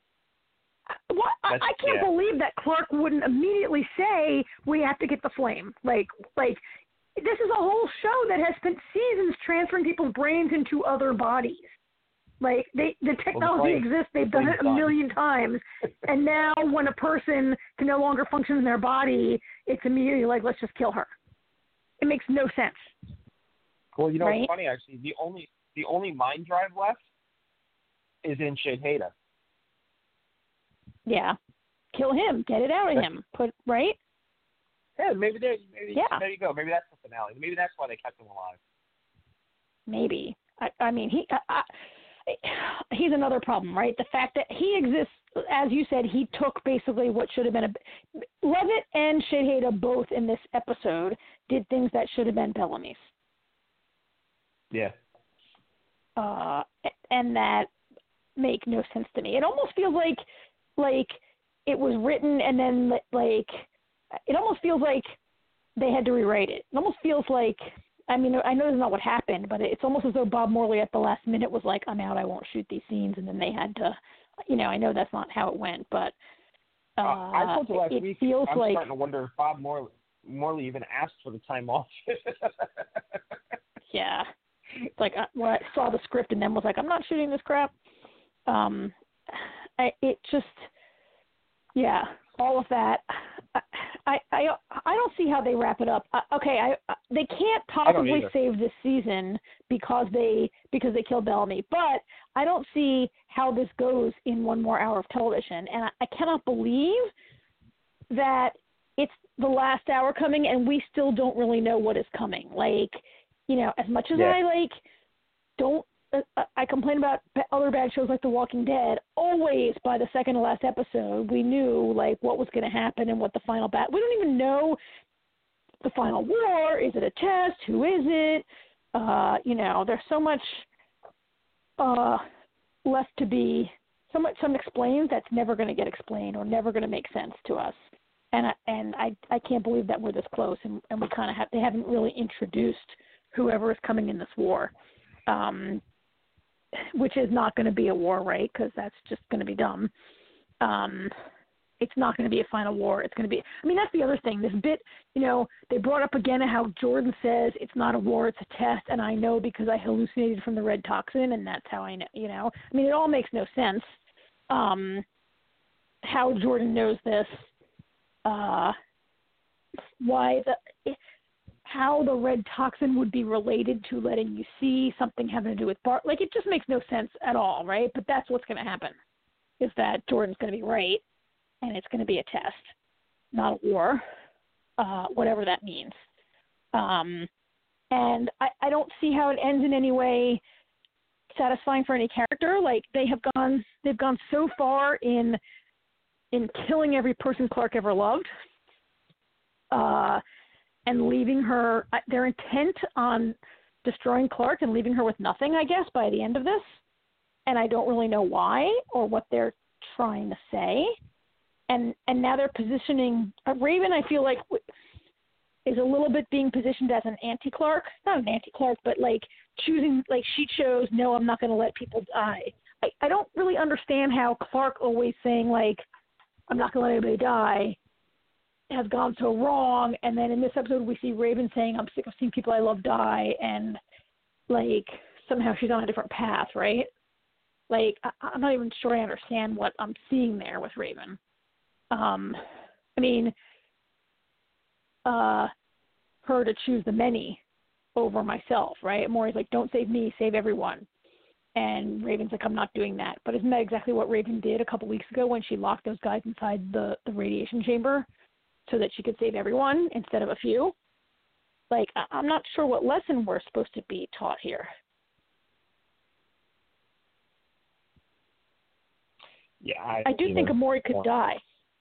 What? I, I can't yeah. believe that Clark wouldn't immediately say, we have to get the flame. Like, like this is a whole show that has spent seasons transferring people's brains into other bodies. Like, they, the technology well, the exists, they've done it a million times, and now when a person can no longer function in their body, it's immediately like, let's just kill her. It makes no sense. Well, you know, right? It's funny, actually. The only the only mind drive left is in Shaheda. Yeah. Kill him. Get it out of that's, him. Put right? Yeah, maybe there, maybe, yeah. there you go. Maybe that's the finale. Maybe that's why they kept him alive. Maybe. I, I mean, he... I, I, he's another problem, right? The fact that he exists, as you said, he took basically what should have been a Levitt and Shaheda both in this episode did things that should have been Bellamy's. Yeah. Uh, and that make no sense to me. It almost feels like like it was written and then like it almost feels like they had to rewrite it. It almost feels like. I mean, I know that's not what happened, but it's almost as though Bob Morley at the last minute was like, I'm out, I won't shoot these scenes, and then they had to, you know, I know that's not how it went, but uh, uh, I told you last it week, feels I'm like... starting to wonder if Bob Morley, Morley even asked for the time off. yeah. It's like, uh, well, I saw the script and then was like, I'm not shooting this crap. Um, I, it just, yeah, all of that... I, I I don't see how they wrap it up. Uh, okay, I, they can't possibly save this season because they because they killed Bellamy. But I don't see how this goes in one more hour of television, and I, I cannot believe that it's the last hour coming, and we still don't really know what is coming. Like, you know, as much as yeah. I like don't. Uh, I complain about other bad shows like The Walking Dead. Always by the second to last episode, we knew like what was going to happen and what the final bat. We don't even know the final war. Is it a test? Who is it? Uh, you know, there's so much uh, left to be somewhat some explained that's never going to get explained or never going to make sense to us. And I, and I I can't believe that we're this close, and, and we kind of have they haven't really introduced whoever is coming in this war, um, which is not going to be a war, right? Because that's just going to be dumb. Um, it's not going to be a final war. It's going to be. I mean, that's the other thing. This bit, you know, they brought up again how Jordan says it's not a war, it's a test, and I know because I hallucinated from the red toxin, and that's how I know. You know, I mean, it all makes no sense. Um, how Jordan knows this. Uh, why the how the red toxin would be related to letting you see something having to do with Bart. Like, it just makes no sense at all, right? But that's what's going to happen, is that Jordan's going to be right, and it's going to be a test, not a war, uh, whatever that means. Um, and I, I don't see how it ends in any way satisfying for any character. Like, they have gone, they've gone so far in in killing every person Clark ever loved, uh, and leaving her, their intent on destroying Clark and leaving her with nothing, I guess, by the end of this. And I don't really know why or what they're trying to say. And and now they're positioning, uh, Raven, I feel like, is a little bit being positioned as an anti-Clark. Not an anti-Clark, but like choosing, like she chose, no, I'm not going to let people die. I, I don't really understand how Clark always saying, like, I'm not going to let anybody die, has gone so wrong. And then in this episode, we see Raven saying, I'm sick of seeing people I love die. And, like, somehow she's on a different path, right? Like, I, I'm not even sure I understand what I'm seeing there with Raven. Um, I mean, uh, her to choose the many over myself, right? Maury's like, don't save me, save everyone. And Raven's like, I'm not doing that. But isn't that exactly what Raven did a couple weeks ago when she locked those guys inside the, the radiation chamber so that she could save everyone instead of a few? Like, I, I'm not sure what lesson we're supposed to be taught here. Yeah, I, I do think Maury could die.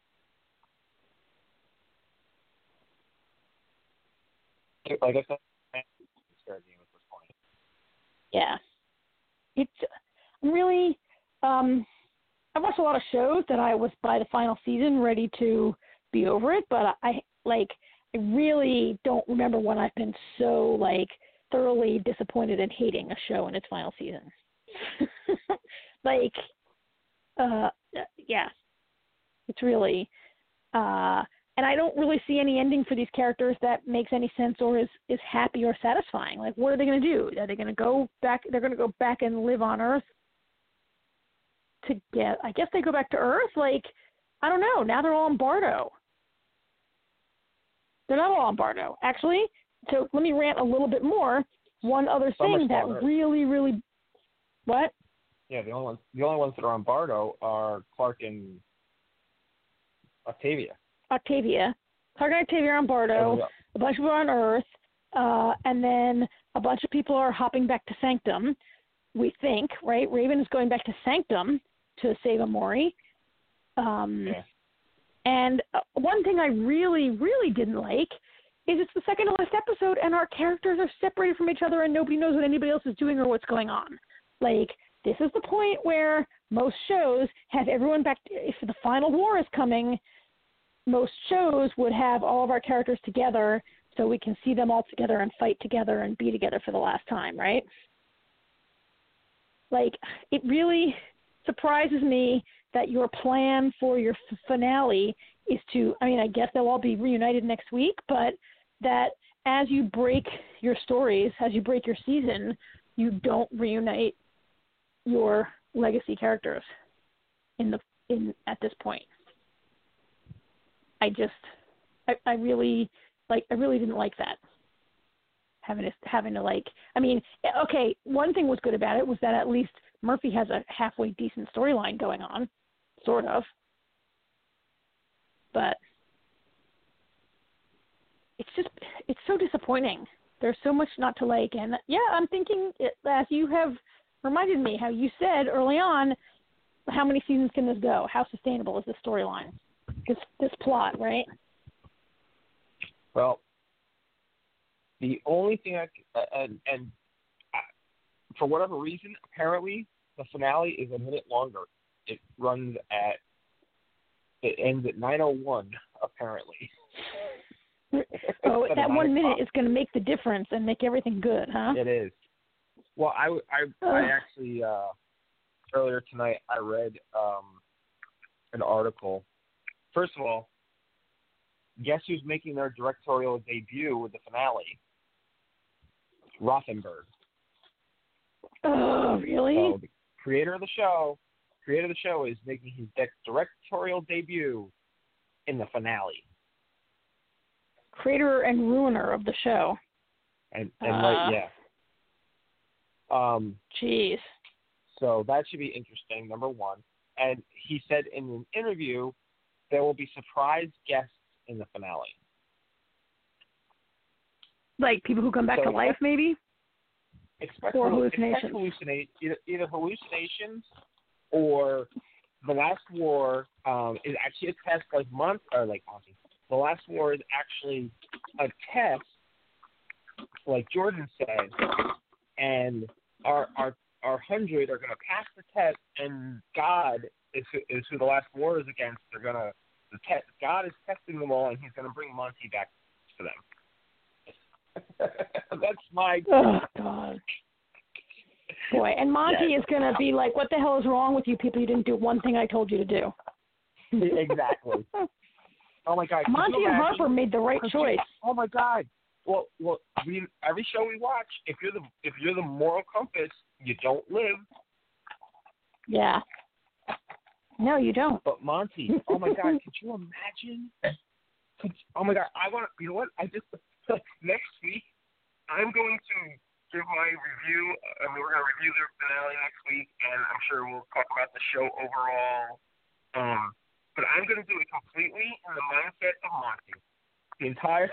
Like I said, it's fair game at this point. Yeah. It's I'm really um I watched a lot of shows that I was by the final season ready to be over it, but I like I really don't remember when I've been so like thoroughly disappointed and hating a show in its final season. like uh yeah. It's really uh and I don't really see any ending for these characters that makes any sense or is, is happy or satisfying. Like, what are they going to do? Are they going to go back? They're going to go back and live on Earth to get, I guess they go back to Earth? Like, I don't know. Now they're all on Bardo. They're not all on Bardo. Actually, so let me rant a little bit more. One other thing that really, really, what? Yeah, the only ones, the only ones that are on Bardo are Clark and Octavia. Octavia. Clark and Octavia are on Bardo. A bunch of people are on Earth. Uh, and then a bunch of people are hopping back to Sanctum, we think, right? Raven is going back to Sanctum to save Amori. Um, yeah. And uh, one thing I really, really didn't like is it's the second to last episode, and our characters are separated from each other, and nobody knows what anybody else is doing or what's going on. Like, this is the point where most shows have everyone back. To, if the final war is coming, most shows would have all of our characters together so we can see them all together and fight together and be together for the last time, right? Like, it really surprises me that your plan for your f- finale is to, I mean, I guess they'll all be reunited next week, but that as you break your stories, as you break your season, you don't reunite your legacy characters in the in at this point. I just, I, I really, like, I really didn't like that. Having to, having to, like, I mean, okay, one thing was good about it was that at least Murphy has a halfway decent storyline going on, sort of. But it's just, it's so disappointing. There's so much not to like. And, yeah, I'm thinking, as you have reminded me, how you said early on, how many seasons can this go? How sustainable is this storyline? This this plot, right? Well, the only thing I and, and for whatever reason, apparently the finale is a minute longer. It runs at, it ends at nine oh one, apparently. Oh, that one minute o'clock. is going to make the difference and make everything good, huh? It is. Well, I, I, I actually, uh, earlier tonight, I read um, an article. First of all, guess who's making their directorial debut with the finale? Rothenberg. Oh, really? So the creator of the show, creator of the show is making his directorial debut in the finale. Creator and ruiner of the show. And, and uh, right, yeah. Um, Jeez. So that should be interesting, number one. And he said in an interview there will be surprise guests in the finale. Like people who come back so to life, maybe? Expect, or hallucinations. Expect hallucinations. hallucinate, either, either hallucinations or The Last War um, is actually a test like month or like The Last War is actually a test, like Jordan said, and our our our hundred are going to pass the test, and God is who, is who The Last War is against. They're going to the test. God is testing them all, and He's going to bring Monty back to them. That's my. Oh God. Boy, and Monty yeah. is going to be like, "What the hell is wrong with you people? You didn't do one thing I told you to do." Exactly. Oh my God. Monty and Harper made the right choice. Oh my God. Well, well, we, every show we watch, if you're the if you're the moral compass, you don't live. Yeah. No, you don't. But Monty, oh my God, could you imagine? Could, oh my God, I want. You know what? I just next week I'm going to give my review. I mean, we're going to review the finale next week, and I'm sure we'll talk about the show overall. Um, but I'm going to do it completely in the mindset of Monty. The entire.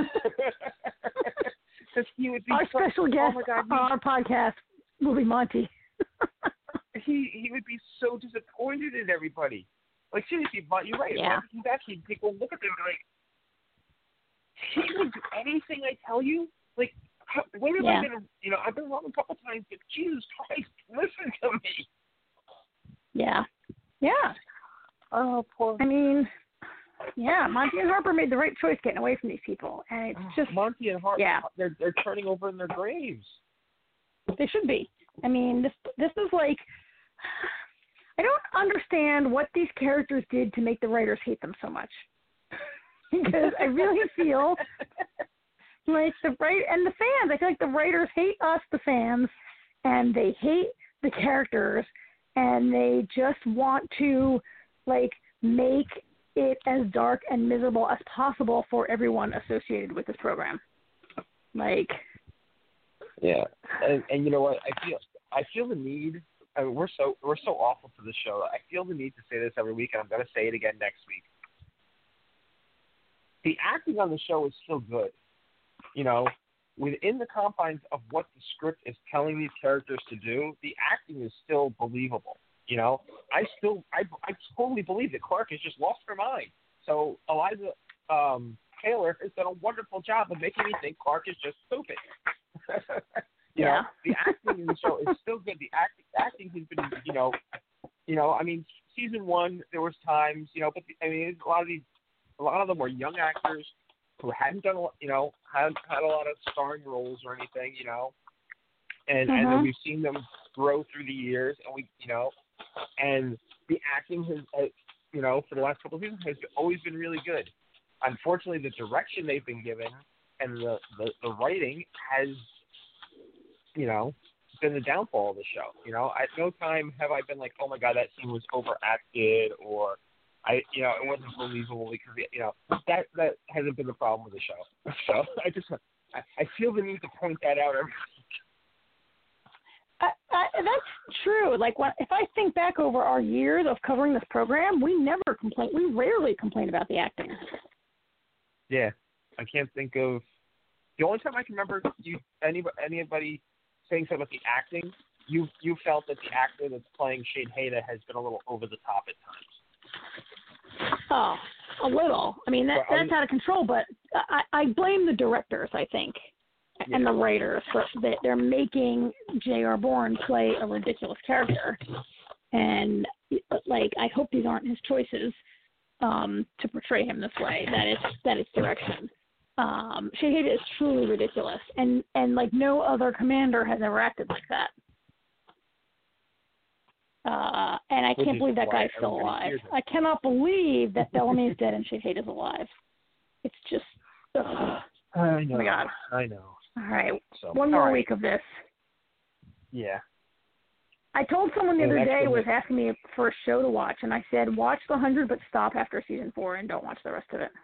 Because he would be our so, special guest oh my God, on our podcast will be Monty. he he would be so disappointed in everybody. Like seriously, but you're right. Yeah. If Monty came back, he'd people look at them and be like, "He didn't do anything I tell you." Like, how, when have yeah. I been? You know, I've been wrong a couple times, but Jesus Christ, listen to me. Yeah. Yeah. Oh, poor. I mean, yeah, Monty and Harper made the right choice getting away from these people, and it's just Monty and Harper. Yeah. They're they're turning over in their graves. They should be. I mean, this this is like, I don't understand what these characters did to make the writers hate them so much. Because I really feel like the right and the fans. I feel like the writers hate us, the fans, and they hate the characters, and they just want to like make it as dark and miserable as possible for everyone associated with this program. Like, yeah, and and you know what? I feel I feel the need. I mean, we're so we're so awful to the show. I feel the need to say this every week, and I'm going to say it again next week. The acting on the show is still good. You know, within the confines of what the script is telling these characters to do, the acting is still believable. You know, I still, I, I totally believe that Clark has just lost her mind. So Eliza um, Taylor has done a wonderful job of making me think Clark is just stupid. you yeah. know, the acting in the show is still good. The acting, acting has been, you know, you know, I mean, season one there was times, you know, but the, I mean, a lot of these, a lot of them were young actors who hadn't done, a lot, you know, hadn't had a lot of starring roles or anything, you know, and uh-huh. and then we've seen them grow through the years, and we, you know. And the acting has, uh, you know, for the last couple of seasons has always been really good. Unfortunately, the direction they've been given and the, the, the writing has, you know, been the downfall of the show. You know, at no time have I been like, oh my God, that scene was overacted, or I, you know, it wasn't believable because, you know, that that hasn't been the problem with the show. So I just, I, I feel the need to point that out every week. I, I, that's true. Like, when, if I think back over our years of covering this program, we never complain. We rarely complain about the acting. Yeah, I can't think of the only time I can remember you anybody anybody saying something about the acting. You you felt that the actor that's playing Shane Haida has been a little over the top at times. Oh, a little. I mean, that, well, that's I mean, out of control. But I, I blame the directors. I think. yeah. and the writers. For, they, they're making J R. Bourne play a ridiculous character. And, like, I hope these aren't his choices um, to portray him this way, that it's, that it's direction. Um, Shahid is truly ridiculous. And, and, like, no other commander has ever acted like that. Uh, and I Which can't believe that guy's still alive. I cannot believe that Bellamy is dead and Shahid is alive. It's just, ugh. I know. Oh my God. I know. All right. So, One more right. week of this. Yeah. I told someone the Yeah, other day one. was asking me for a show to watch, and I said, watch The one hundred, but stop after season four and don't watch the rest of it.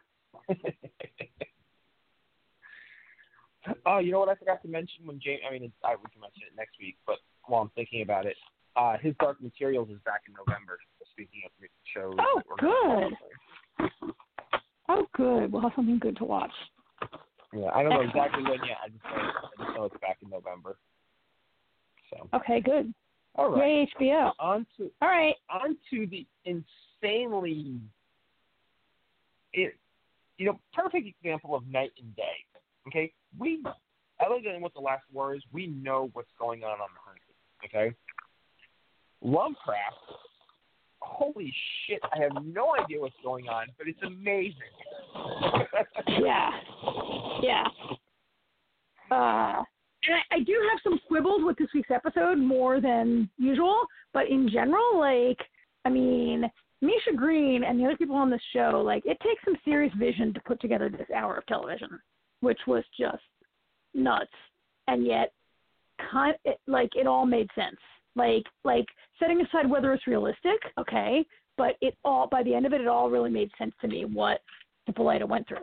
Oh, you know what I forgot to mention when James, I mean, I, we can mention it next week, but while I'm thinking about it, uh, his Dark Materials is back in November, speaking of shows. Oh, good. Oh, good. We'll have something good to watch. Yeah, I don't know Excellent. exactly when yet. I just know, I just know it's back in November. So. Okay, good. All right. Yay, H B O. On to, All right. on to the insanely, it, you know, perfect example of night and day. Okay? We, other than what the last war is, we know what's going on on the hunt. Okay? Lovecraft, holy shit, I have no idea what's going on, but it's amazing. Yeah. Yeah. Uh, and I, I do have some quibbles with this week's episode more than usual, but in general, like, I mean, Misha Green and the other people on the show, like, it takes some serious vision to put together this hour of television, which was just nuts. And yet, kind it, like, it all made sense. Like, like setting aside whether it's realistic, okay, but it all, by the end of it, it all really made sense to me what Hippolyta went through.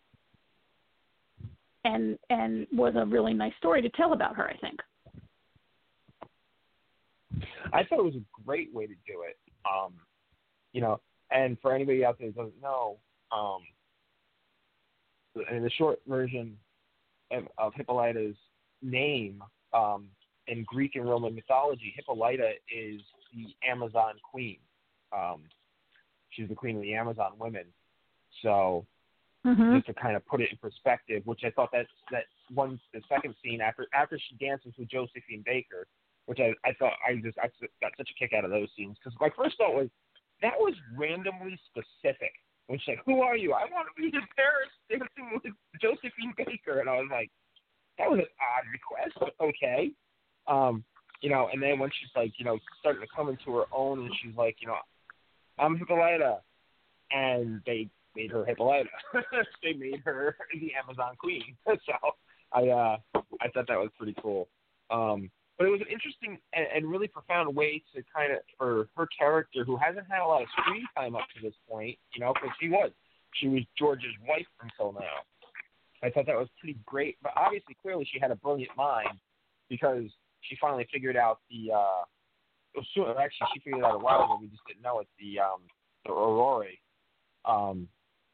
And and was a really nice story to tell about her, I think. I thought it was a great way to do it. Um, you know, and for anybody out there who doesn't know, um, in the short version of, of Hippolyta's name, um, in Greek and Roman mythology, Hippolyta is the Amazon queen. Um, she's the queen of the Amazon women. So, mm-hmm. just to kind of put it in perspective, which I thought that that one the second scene after after she dances with Josephine Baker, which I, I thought I just I got such a kick out of those scenes because my first thought was that was randomly specific. When she's like, "Who are you? I want to be in Paris dancing with Josephine Baker," and I was like, "That was an odd request, but okay." Um, you know, and then when she's like, you know, starting to come into her own, and she's like, you know, I'm Hippolyta, and they made her Hippolyta. They made her the Amazon queen. So I, uh, I thought that was pretty cool. Um, but it was an interesting and, and really profound way to kind of for her character, who hasn't had a lot of screen time up to this point, you know, because she was, she was George's wife until now. I thought that was pretty great, but obviously, clearly, she had a brilliant mind because she finally figured out the, uh, soon, actually, she figured it out a while ago, we just didn't know it, the, um, the Aurora. Um,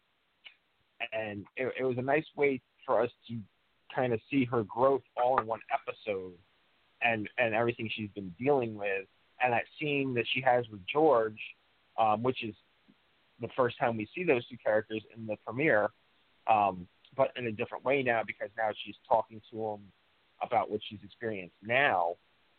and it, it was a nice way for us to kind of see her growth all in one episode and, and everything she's been dealing with. And that scene that she has with George, um, which is the first time we see those two characters in the premiere, um, but in a different way now because now she's talking to him about what she's experienced now.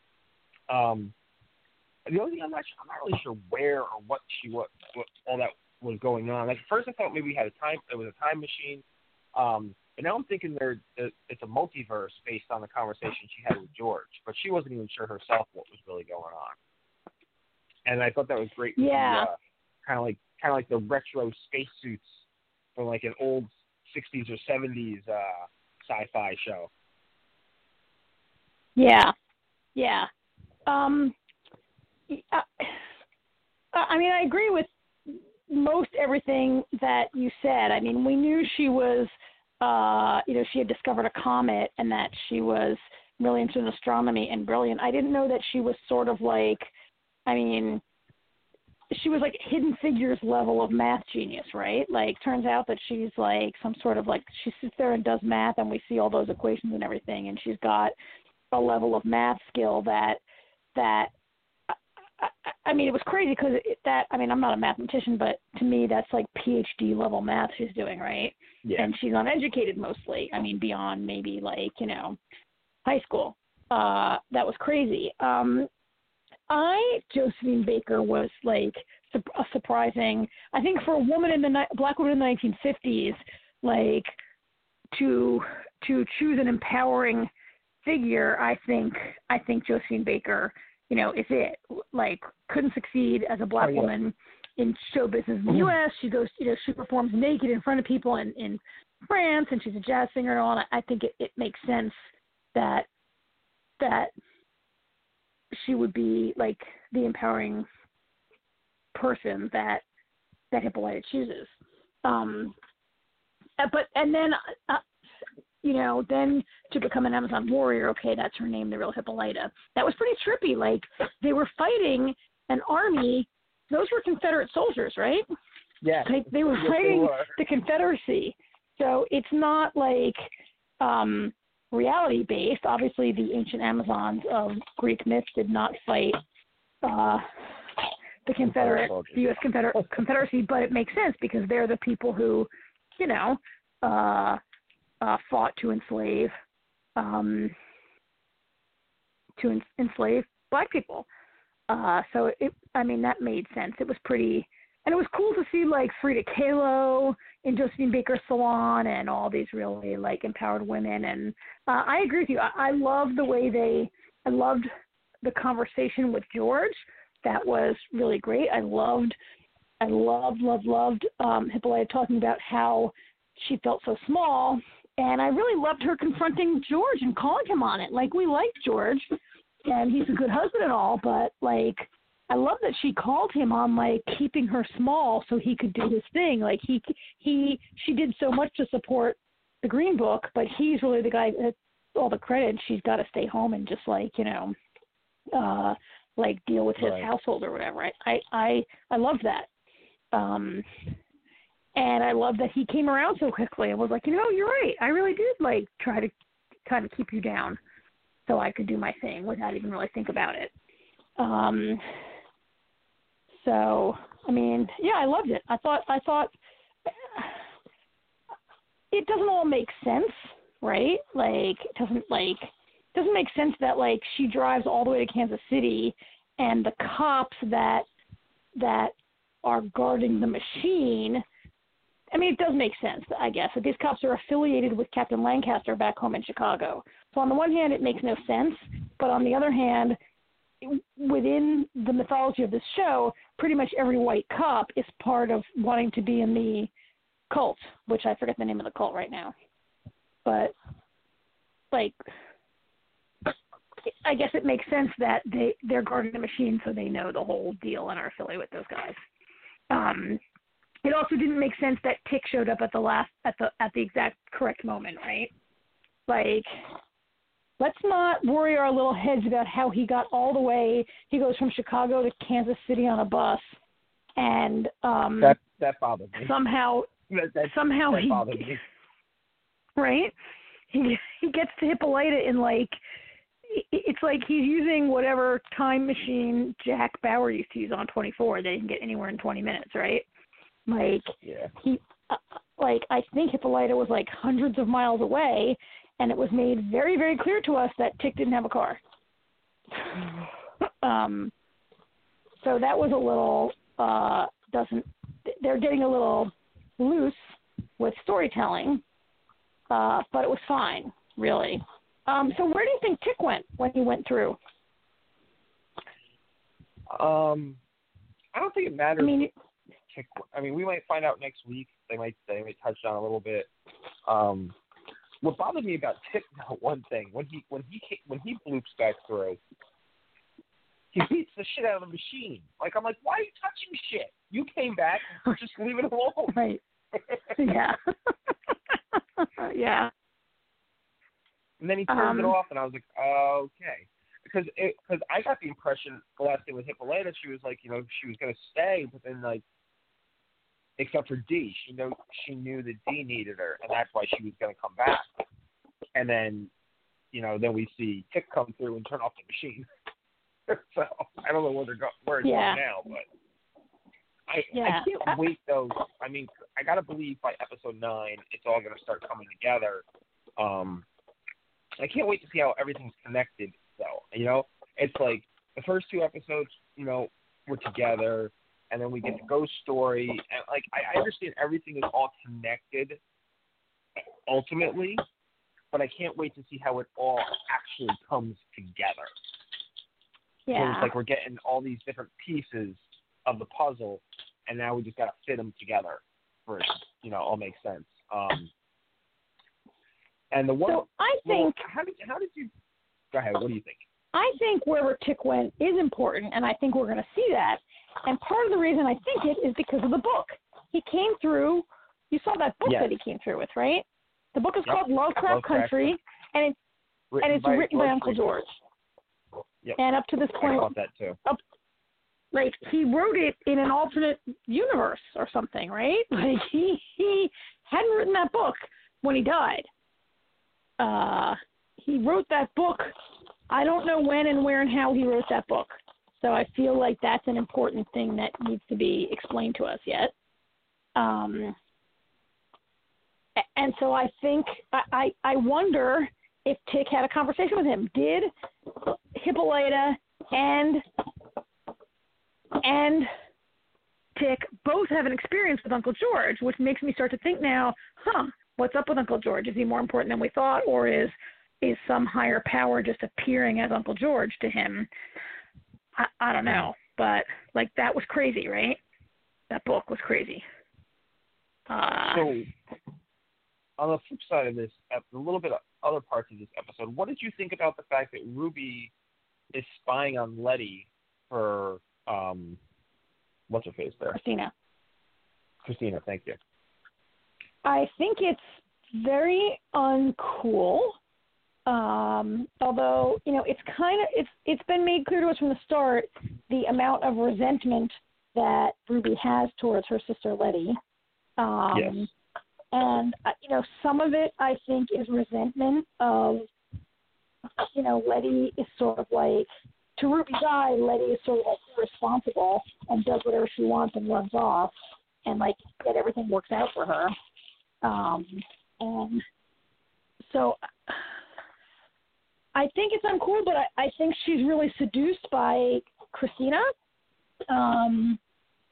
Um, the only thing I'm not, I'm not really sure where or what she what, what all that was going on. Like first, I thought maybe we had a time. It was a time machine. Um, but now I'm thinking there it's a multiverse based on the conversation she had with George. But she wasn't even sure herself what was really going on. And I thought that was great. Yeah. Uh, kind of like kind of like the retro spacesuits from like an old sixties or seventies uh, sci-fi show. Yeah, yeah. Um, I, I mean, I agree with most everything that you said. I mean, we knew she was, uh, you know, she had discovered a comet and that she was really into astronomy and brilliant. I didn't know that she was sort of like, I mean, she was like Hidden Figures level of math genius, right? Like, turns out that she's like some sort of like, she sits there and does math and we see all those equations and everything, and she's got a level of math skill that, that, I, I, I mean, it was crazy because that, I mean, I'm not a mathematician, but to me, that's like PhD level math she's doing, right? Yeah. And she's uneducated mostly. I mean, beyond maybe like, you know, high school. Uh, that was crazy. Um, I, Josephine Baker was like su- a surprising, I think for a woman in the, ni- black woman in the nineteen fifties, like to, to choose an empowering figure, I think, I think Josephine Baker, you know, is it. Like, couldn't succeed as a black oh, yeah. woman in show business in the U S. She goes, you know, she performs naked in front of people in, in France, and she's a jazz singer and all. And I think it, it makes sense that that she would be like the empowering person that that Hippolyta chooses. Um, but and then. Uh, You know, then to become an Amazon warrior, okay, that's her name, the real Hippolyta. That was pretty trippy. Like, they were fighting an army. Those were Confederate soldiers, right? Yeah. Like, they were yes, fighting they were. the Confederacy. So it's not like um, reality-based. Obviously, the ancient Amazons of Greek myths did not fight uh, the Confederate, the U S Confeder- Confederacy, but it makes sense because they're the people who, you know, uh, Uh, fought to enslave, um, to en- enslave black people. Uh, so it, I mean, that made sense. It was pretty, and it was cool to see like Frida Kahlo in Josephine Baker's salon and all these really like empowered women. And uh, I agree with you. I, I love the way they, I loved the conversation with George. That was really great. I loved, I loved, loved, loved um, Hippolyta talking about how she felt so small. And I really loved her confronting George and calling him on it. Like, we like George, and he's a good husband and all, but, like, I love that she called him on, like, keeping her small so he could do his thing. Like, he, he, she did so much to support the Green Book, but he's really the guy that all the credit. She's got to stay home and just, like, you know, uh, like, deal with his right. household or whatever. I, I, I, I love that. Um, And I love that he came around so quickly and was like, you know, you're right. I really did, like, try to kind of keep you down so I could do my thing without even really think about it. Um, so, I mean, yeah, I loved it. I thought, I thought it doesn't all make sense, right? Like, it doesn't, like, it doesn't make sense that, like, she drives all the way to Kansas City and the cops that, that are guarding the machine, I mean, it does make sense, I guess, that these cops are affiliated with Captain Lancaster back home in Chicago. So on the one hand, it makes no sense, but on the other hand, within the mythology of this show, pretty much every white cop is part of wanting to be in the cult, which I forget the name of the cult right now. But, like, I guess it makes sense that they, they're guarding the machine so they know the whole deal and are affiliated with those guys. Um, It also didn't make sense that Tick showed up at the last at the at the exact correct moment, right? Like, let's not worry our little heads about how he got all the way. He goes from Chicago to Kansas City on a bus, and um, that that bothered me. Somehow, that, that, somehow that he bothered me. Right? He he gets to Hippolyta in like it's like he's using whatever time machine Jack Bauer used to use on twenty-four. They can get anywhere in twenty minutes, right? Like, yeah. he, uh, like, I think Hippolyta was, like, hundreds of miles away, and it was made very, very clear to us that Tick didn't have a car. um, so that was a little, uh, doesn't, they're getting a little loose with storytelling, uh, but it was fine, really. Um, so where do you think Tick went when he went through? Um, I don't think it matters. I mean, Tick, I mean, we might find out next week. They might they might touch on a little bit. Um, what bothered me about Tick, one thing, when he when he when he bloops back through, he beats the shit out of the machine. Like, I'm like, why are you touching shit? You came back, just leave it alone. Right. Yeah. Yeah. And then he turns um, it off, and I was like, oh, okay. Because it, cause I got the impression the last thing with Hippolyta, she was like, you know, she was going to stay, but then, like, except for D, she know she knew that D needed her, and that's why she was going to come back. And then, you know, then we see Tick come through and turn off the machine. so I don't know where they're go- where it's yeah. going now, but I yeah. I can't wait though. I mean, I gotta believe by episode nine, it's all gonna start coming together. Um, I can't wait to see how everything's connected, though. You know, it's like the first two episodes, you know, were together, and then we get the ghost story, and like I, I understand everything is all connected ultimately, but I can't wait to see how it all actually comes together. Yeah. So it's like we're getting all these different pieces of the puzzle, and now we just got to fit them together for it to, you know, all make sense. Um, and the one, so I well, think, how did how did you? Go ahead. What do you think? I think wherever Tick went is important, and I think we're going to see that. And part of the reason I think it is because of the book. He came through. You saw that book Yes. that he came through with, right? The book is Yep. called Lovecraft, Lovecraft Country, and it's Written and it's by written by George Uncle Friedman. George. Yep. And up to this I point, thought that too. up, like he wrote it in an alternate universe or something, right? Like he he hadn't written that book when he died. Uh, he wrote that book. I don't know when and where and how he wrote that book. So I feel like that's an important thing that needs to be explained to us yet. Um, and so I think I, I I wonder if Tick had a conversation with him. Did Hippolyta and and Tick both have an experience with Uncle George, which makes me start to think now, huh, what's up with Uncle George? Is he more important than we thought, or is is some higher power just appearing as Uncle George to him? I, I don't know, but like that was crazy, right? That book was crazy. Uh, So, on the flip side of this, a little bit of other parts of this episode, what did you think about the fact that Ruby is spying on Letty for, um, what's her face there? Christina. Christina, thank you. I think it's very uncool. Um, although, you know, it's kind of, it's it's been made clear to us from the start the amount of resentment that Ruby has towards her sister Letty. Um, yes. And, uh, you know, some of it, I think, is resentment of, you know, Letty is sort of like, to Ruby's eye, Letty is sort of like irresponsible and does whatever she wants and runs off, and, like, that everything works out for her. Um, and so I think it's uncool, but I, I think she's really seduced by Christina, um,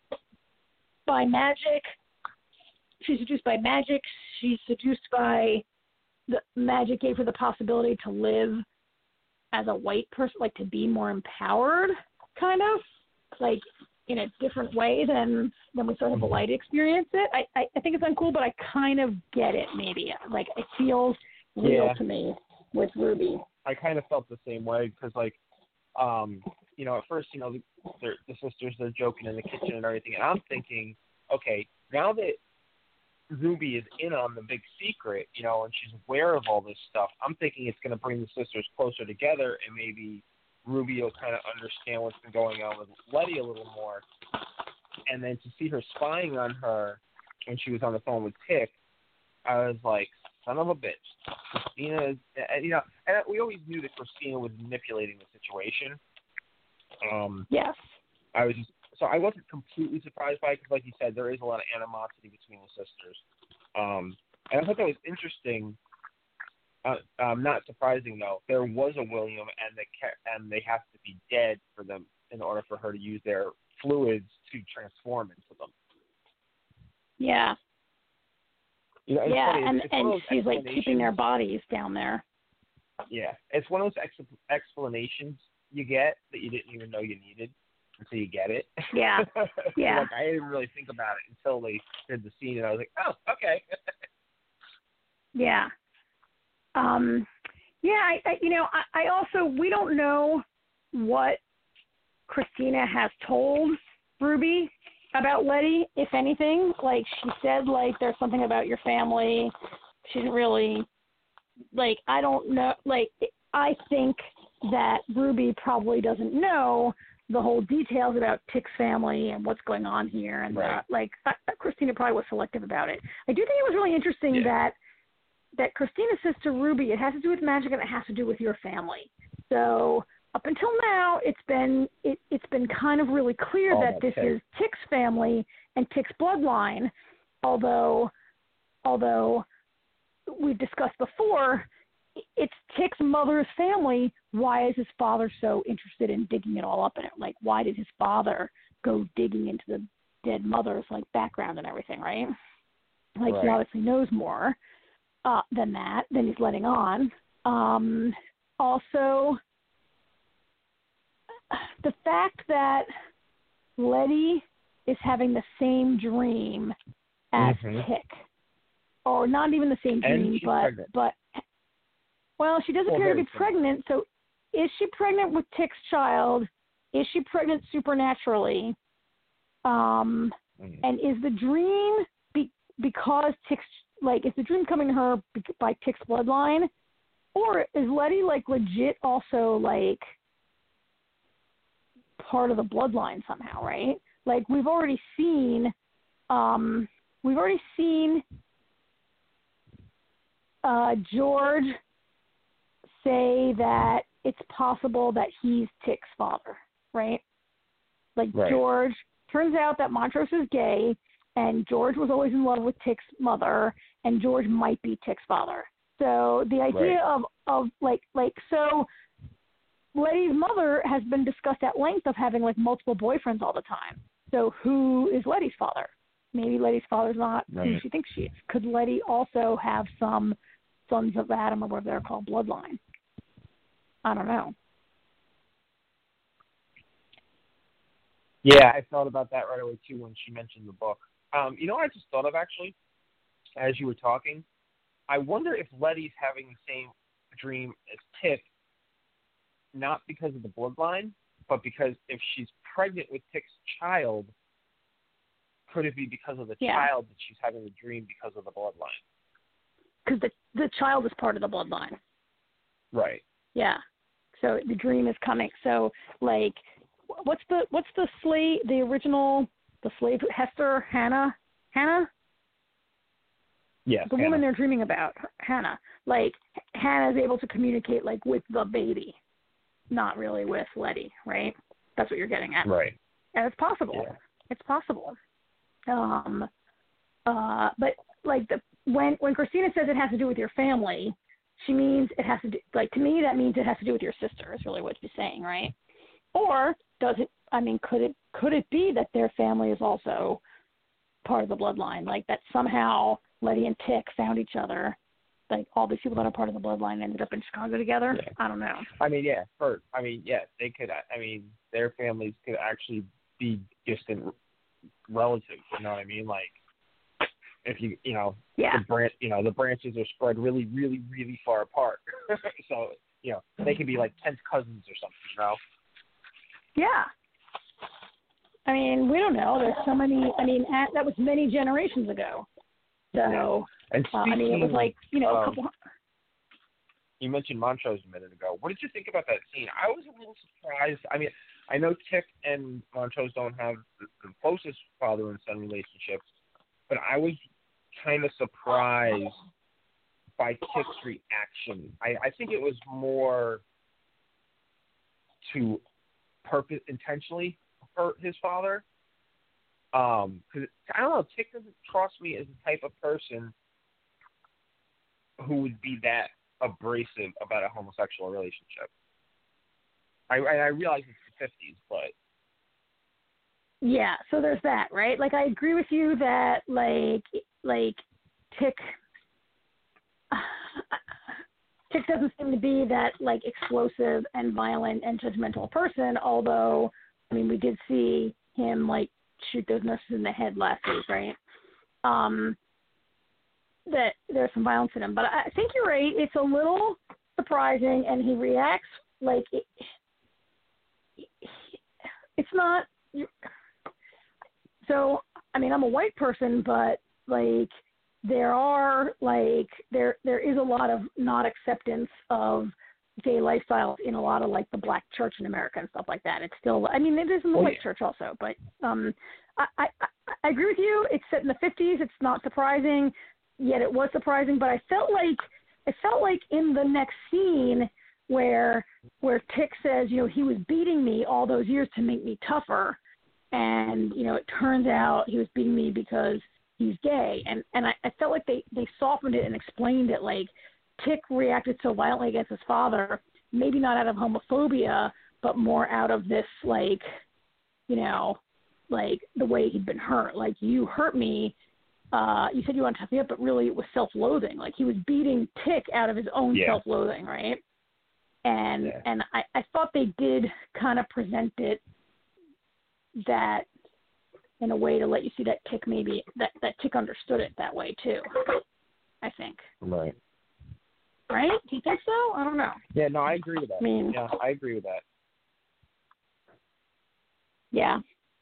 by magic. She's seduced by magic. She's seduced by the magic gave her the possibility to live as a white person, like to be more empowered, kind of, like in a different way than than we sort of Hippolyta experience it. I, I, I think it's uncool, but I kind of get it maybe. Like it feels real Yeah. to me with Ruby. I kind of felt the same way because, like, um, you know, at first, you know, the, the sisters, they're joking in the kitchen and everything, and I'm thinking, okay, now that Ruby is in on the big secret, you know, and she's aware of all this stuff, I'm thinking it's going to bring the sisters closer together, and maybe Ruby will kind of understand what's been going on with Letty a little more. And then to see her spying on her when she was on the phone with Tick, I was like, son of a bitch. Christina is, and, you know, and we always knew that Christina was manipulating the situation. Um, Yes. I was just, so I wasn't completely surprised by it because, like you said, there is a lot of animosity between the sisters. Um, and I thought that was interesting. Uh, um, not surprising though. There was a William, and they ca- and they have to be dead for them in order for her to use their fluids to transform into them. Yeah. You know, it's yeah, funny. It's, and it's one of and those she's like keeping their explanations- bodies down there. Yeah, it's one of those ex- explanations you get that you didn't even know you needed until you get it. Yeah. Yeah. Like I didn't really think about it until they did the scene, and I was like, oh, okay. Yeah. Um, yeah, I, I, you know, I, I also, we don't know what Christina has told Ruby about Letty, if anything. Like, she said, like, there's something about your family. She didn't really, like, I don't know. Like, I think that Ruby probably doesn't know the whole details about Tick's family and what's going on here. And, Right. uh, like, uh, Christina probably was selective about it. I do think it was really interesting Yeah. that that Christina says to Ruby, it has to do with magic and it has to do with your family. So up until now, it's been it, it's been kind of really clear All that about this Tick. is Tick's family and Tick's bloodline. Although, although we've discussed before, it's Tick's mother's family. Why is his father so interested in digging it all up in it? Like, why did his father go digging into the dead mother's like background and everything, right? Like Right. he obviously knows more uh, than that, than he's letting on. Um, also, the fact that Letty is having the same dream as Mhm. Tick, or not even the same And dream, she's but pregnant. but well, she does Well, appear to very be similar. pregnant. So, is she pregnant with Tick's child? Is she pregnant supernaturally? Um, Mhm. and is the dream be, because Tick's like is the dream coming to her be, by Tick's bloodline, or is Letty like legit also like part of the bloodline somehow, right? Like we've already seen, um, we've already seen uh, George say that it's possible that he's Tick's father, right? Like Right. George, turns out that Montrose is gay, and George was always in love with Tick's mother, and George might be Tick's father. So the idea Right. of, of like, like, so Letty's mother has been discussed at length of having like multiple boyfriends all the time. So who is Letty's father? Maybe Letty's father's not who Right. she thinks she is. Could Letty also have some sons of Adam or whatever they're called, bloodline? I don't know. Yeah, I thought about that right away too when she mentioned the book. Um, you know what I just thought of actually, as you were talking? I wonder if Letty's having the same dream as Tick, not because of the bloodline, but because if she's pregnant with Tick's child, could it be because of the Yeah. child that she's having the dream because of the bloodline? Because the, the child is part of the bloodline. Right. Yeah. So the dream is coming. So like, what's the what's the slave? The original the slave Hester Hannah Hannah Yes. the Hannah. woman they're dreaming about Hannah. Like Hannah's able to communicate like with the baby, not really with Letty, right? That's what you're getting at. Right. And it's possible. Yeah. It's possible. Um. Uh. But like the when when Christina says it has to do with your family, she means it has to do, like, to me, that means it has to do with your sister is really what she's saying, right? Or does it, I mean, could it, could it be that their family is also part of the bloodline? Like that somehow Letty and Tick found each other, like all these people that are part of the bloodline ended up in Chicago together? Yeah. I don't know. I mean, yeah, first, I mean, yes, they could, I mean, their families could actually be distant relatives, you know what I mean? Like, if you, you know, Yeah. the branch, you know, the branches are spread really, really, really far apart. So, you know, they could be like tenth cousins or something, you know? Yeah. I mean, we don't know. There's so many, I mean, at, that was many generations ago. So, And uh, speaking, I mean, it was like, you know, a um, couple, you mentioned Montrose a minute ago. What did you think about that scene? I was a little surprised. I mean, I know Tick and Montrose don't have the, the closest father and son relationship, but I was kind of surprised by Tick's reaction. I, I think it was more to purpose, intentionally hurt his father. Um, cause I don't know, Tick doesn't trust me as the type of person who would be that abrasive about a homosexual relationship. I, I, I realize it's the fifties, but yeah, so there's that, right? Like, I agree with you that, like, like, Tick, Tick doesn't seem to be that, like, explosive and violent and judgmental person, although, I mean, we did see him, like, shoot those nurses in the head last week, right? Um, that there's some violence in him. But I think you're right. It's a little surprising, and he reacts like it, it's not. So, I mean, I'm a white person, but, like, there are, like, there there is a lot of not acceptance of gay lifestyles in a lot of, like, the black church in America and stuff like that. It's still, I mean, it is in the oh, white yeah. church also, but um, I, I, I agree with you. It's set in the fifties. It's not surprising, yet it was surprising, but I felt like, I felt like in the next scene, where where Tick says, you know, he was beating me all those years to make me tougher, and you know, it turns out he was beating me because he's gay, and and I, I felt like they they softened it and explained it, like Tick reacted so violently against his father, maybe not out of homophobia, but more out of this, like, you know, like the way he'd been hurt. Like, you hurt me, uh, you said you wanted to tough me up, but really it was self-loathing. Like, he was beating Tick out of his own yeah. self-loathing, right? And yeah. and I, I thought they did kind of present it that in a way to let you see that Tick maybe, that, that Tick understood it that way too, I think. Right. Right? Do you think so? I don't know. Yeah, no, I agree with that. I mean, yeah, I agree with that. Yeah.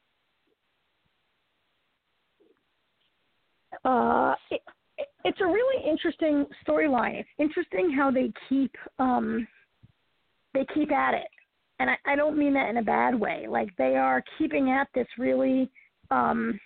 Uh, it, it, it's a really interesting storyline. It's interesting how they keep um, they keep at it, and I, I don't mean that in a bad way. Like, they are keeping at this really. Um,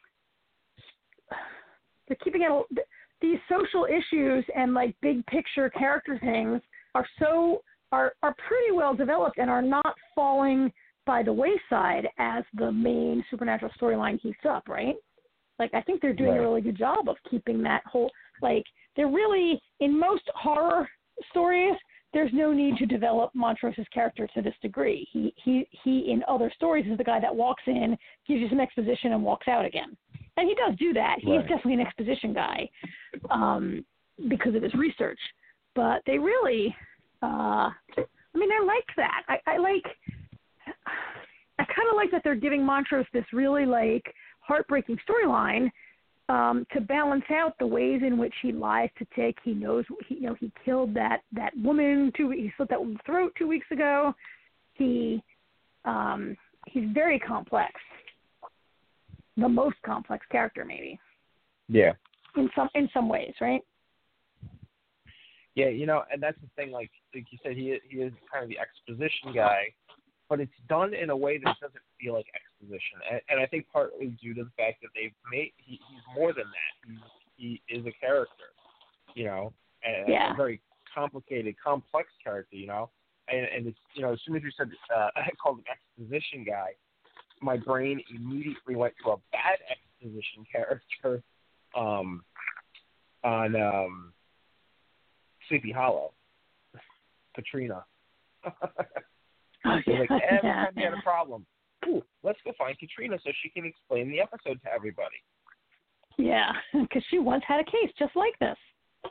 they're keeping at these social issues and like big picture character things are so are are pretty well developed and are not falling by the wayside as the main supernatural storyline heats up, right? Like, I think they're doing right. a really good job of keeping that whole, like, they're really, in most horror stories, there's no need to develop Montrose's character to this degree. He, he, he in other stories, is the guy that walks in, gives you some exposition, and walks out again. And he does do that. He right. is definitely an exposition guy um, because of his research. But they really, uh, I mean, I like that. I, I like... I kind of like that they're giving Montrose this really, like, heartbreaking storyline um, to balance out the ways in which he lies to Tick. He knows, he, you know, he killed that, that woman, two, he slit that woman's throat two weeks ago. He, um, he's very complex. The most complex character, maybe. Yeah. In some, in some ways, right? Yeah, you know, and that's the thing, like, like you said, he, he is kind of the exposition guy, but it's done in a way that doesn't feel like exposition. And, and I think partly due to the fact that they've made, he, he's more than that. He, he is a character, you know, and yeah. a very complicated, complex character, you know. And, and it's, you know, as soon as you said, uh, I called him exposition guy, my brain immediately went to a bad exposition character um, on um, Sleepy Hollow, Katrina. Oh, yeah. Like, every yeah, time we had a problem, ooh, let's go find Katrina so she can explain the episode to everybody. Yeah, because she once had a case just like this.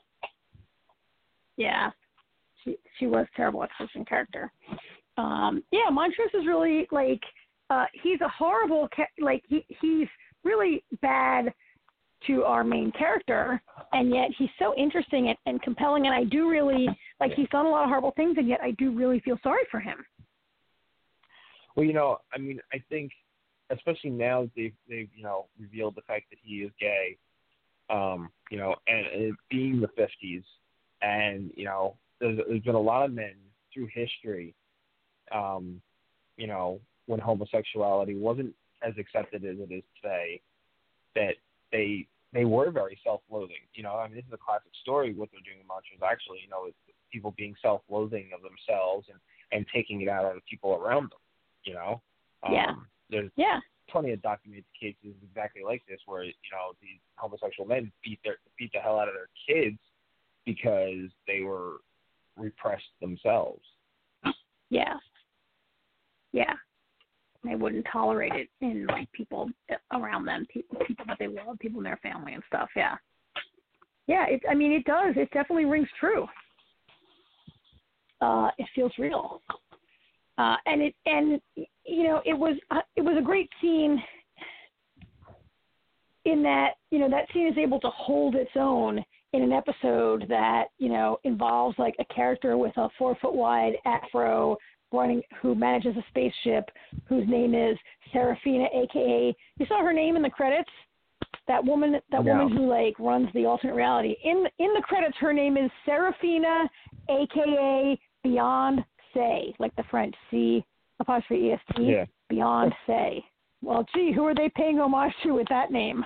Yeah, she she was a terrible exposition character. Um, yeah, Montrose is really, like, uh, he's a horrible, ca- like, he he's really bad to our main character, and yet he's so interesting and, and compelling, and I do really, like, he's done a lot of horrible things, and yet I do really feel sorry for him. Well, you know, I mean, I think, especially now that they've, they've, you know, revealed the fact that he is gay, um, you know, and it being the fifties, and, you know, there's, there's been a lot of men through history, um, you know, when homosexuality wasn't as accepted as it is today, that they they were very self-loathing. You know, I mean, this is a classic story, what they're doing in Montrose, actually, you know, it's people being self-loathing of themselves and, and taking it out on the people around them. You know, um, yeah. there's yeah. plenty of documented cases exactly like this, where, you know, these homosexual men beat their beat the hell out of their kids because they were repressed themselves. Yeah, yeah. They wouldn't tolerate it in, like, people around them, people, people that they love, people in their family and stuff. Yeah, yeah. It, I mean, it does. It definitely rings true. Uh, it feels real. Uh, and it and you know it was uh, it was a great scene in that, you know, that scene is able to hold its own in an episode that, you know, involves, like, a character with a four foot wide afro running who manages a spaceship whose name is Serafina, aka you saw her name in the credits. That woman, that no. woman who, like, runs the alternate reality. In in the credits, her name is Serafina, aka Beyond Say, like the French, C apostrophe E S T, yeah. Beyond Say. Well, gee, who are they paying homage to with that name?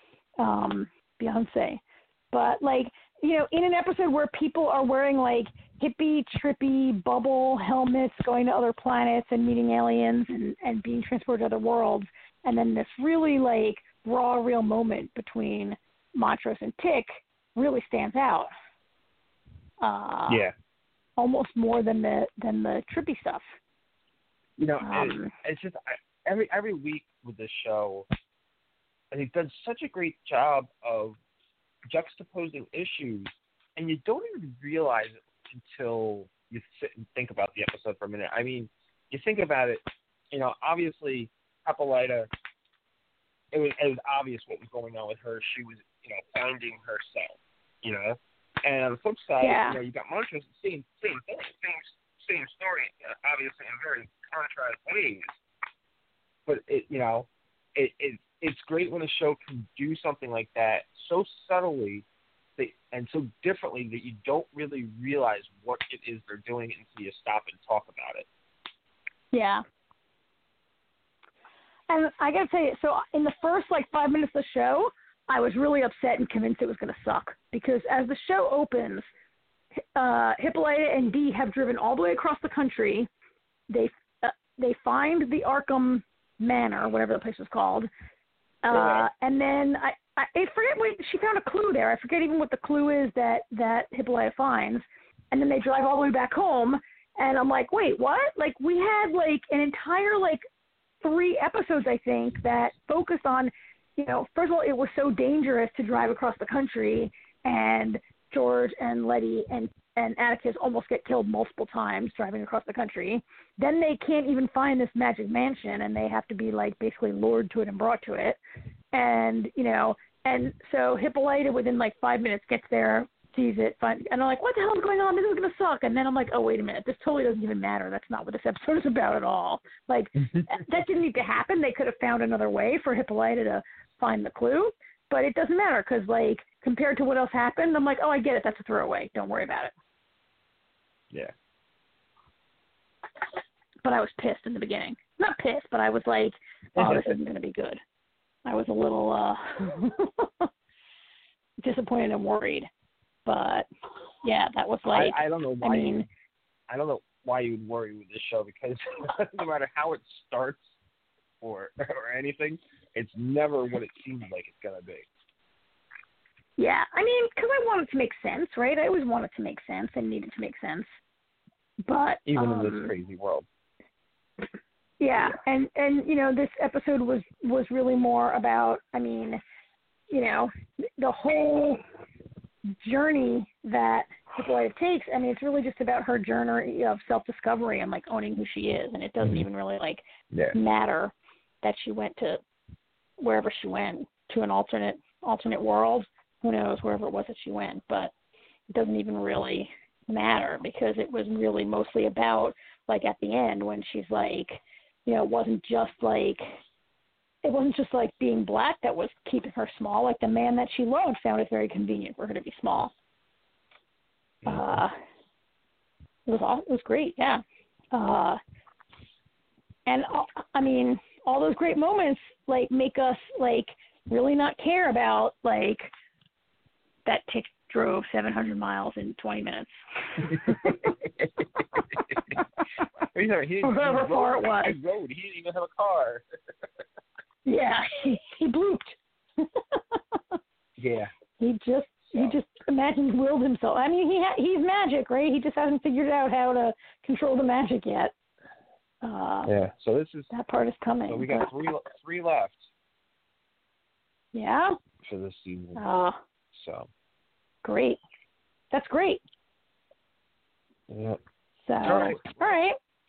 um, Beyonce. But, like, you know, in an episode where people are wearing, like, hippie, trippy, bubble helmets, going to other planets and meeting aliens and, and being transported to other worlds. And then this really, like, raw, real moment between Montrose and Tick really stands out. Uh, yeah. Almost more than the than the trippy stuff. You know, Um, it, it's just I, every every week with this show, and they've done such a great job of juxtaposing issues, and you don't even realize it until you sit and think about the episode for a minute. I mean, you think about it, you know, obviously, Hippolyta, it was, it was obvious what was going on with her. She was, you know, finding herself, you know. And on the flip side, yeah. you know, you got Montrose, same, same thing, same, same story, uh, obviously in very contrast ways. But, it, you know, it, it it's great when a show can do something like that so subtly that, and so differently that you don't really realize what it is they're doing until you stop and talk about it. Yeah. And I got to tell you, so in the first, like, five minutes of the show, I was really upset and convinced it was going to suck. Because as the show opens, uh, Hippolyta and Dee have driven all the way across the country. They uh, they find the Arkham Manor, whatever the place is called. Uh, and then I, I, I forget what she found a clue there. I forget even what the clue is that, that Hippolyta finds. And then they drive all the way back home. And I'm like, wait, what? Like, we had, like, an entire, like, three episodes, I think, that focused on, you know, first of all, it was so dangerous to drive across the country. And George and Letty and, and Atticus almost get killed multiple times driving across the country. Then they can't even find this magic mansion, and they have to be, like, basically lured to it and brought to it. And, you know, and so Hippolyta within, like, five minutes gets there, sees it, find, and I'm like, what the hell is going on? This is going to suck. And then I'm like, oh, wait a minute. This totally doesn't even matter. That's not what this episode is about at all. Like, that didn't need to happen. They could have found another way for Hippolyta to find the clue. But it doesn't matter because, like, compared to what else happened, I'm like, oh, I get it. That's a throwaway. Don't worry about it. Yeah. But I was pissed in the beginning. Not pissed, but I was like, oh, this isn't going to be good. I was a little uh, disappointed and worried. But, yeah, that was like, I, I don't know why I mean, you, I don't know why you would worry with this show because no matter how it starts or or anything, it's never what it seems like it's going to be. Yeah, I mean, because I want it to make sense, right? I always want it to make sense and needed to make sense. But even um, in this crazy world. Yeah, and, and you know, this episode was, was really more about, I mean, you know, the whole journey that Hippolyta takes. I mean, it's really just about her journey of self-discovery and, like, owning who she is. And it doesn't mm-hmm. even really, like, yeah. matter that she went to wherever she went, to an alternate alternate world. Who knows, wherever it was that she went. But it doesn't even really matter because it was really mostly about, like, at the end when she's like, you know, it wasn't just like, it wasn't just like being black that was keeping her small. Like, the man that she loved found it very convenient for her to be small. Uh, it was it was great, yeah. Uh, and uh, I mean, all those great moments like make us like really not care about like that Tick drove seven hundred miles in twenty minutes. he, he, Whatever far it was. He rode. He didn't even have a car. Yeah, he, he blooped. Yeah. He just so. he just imagined willed himself. I mean, he ha- he's magic, right? He just hasn't figured out how to control the magic yet. Uh, yeah. So this is that part is coming. So we got three three left. Yeah. For this season. Uh, so. Great. That's great. Yep. So. All right. All right.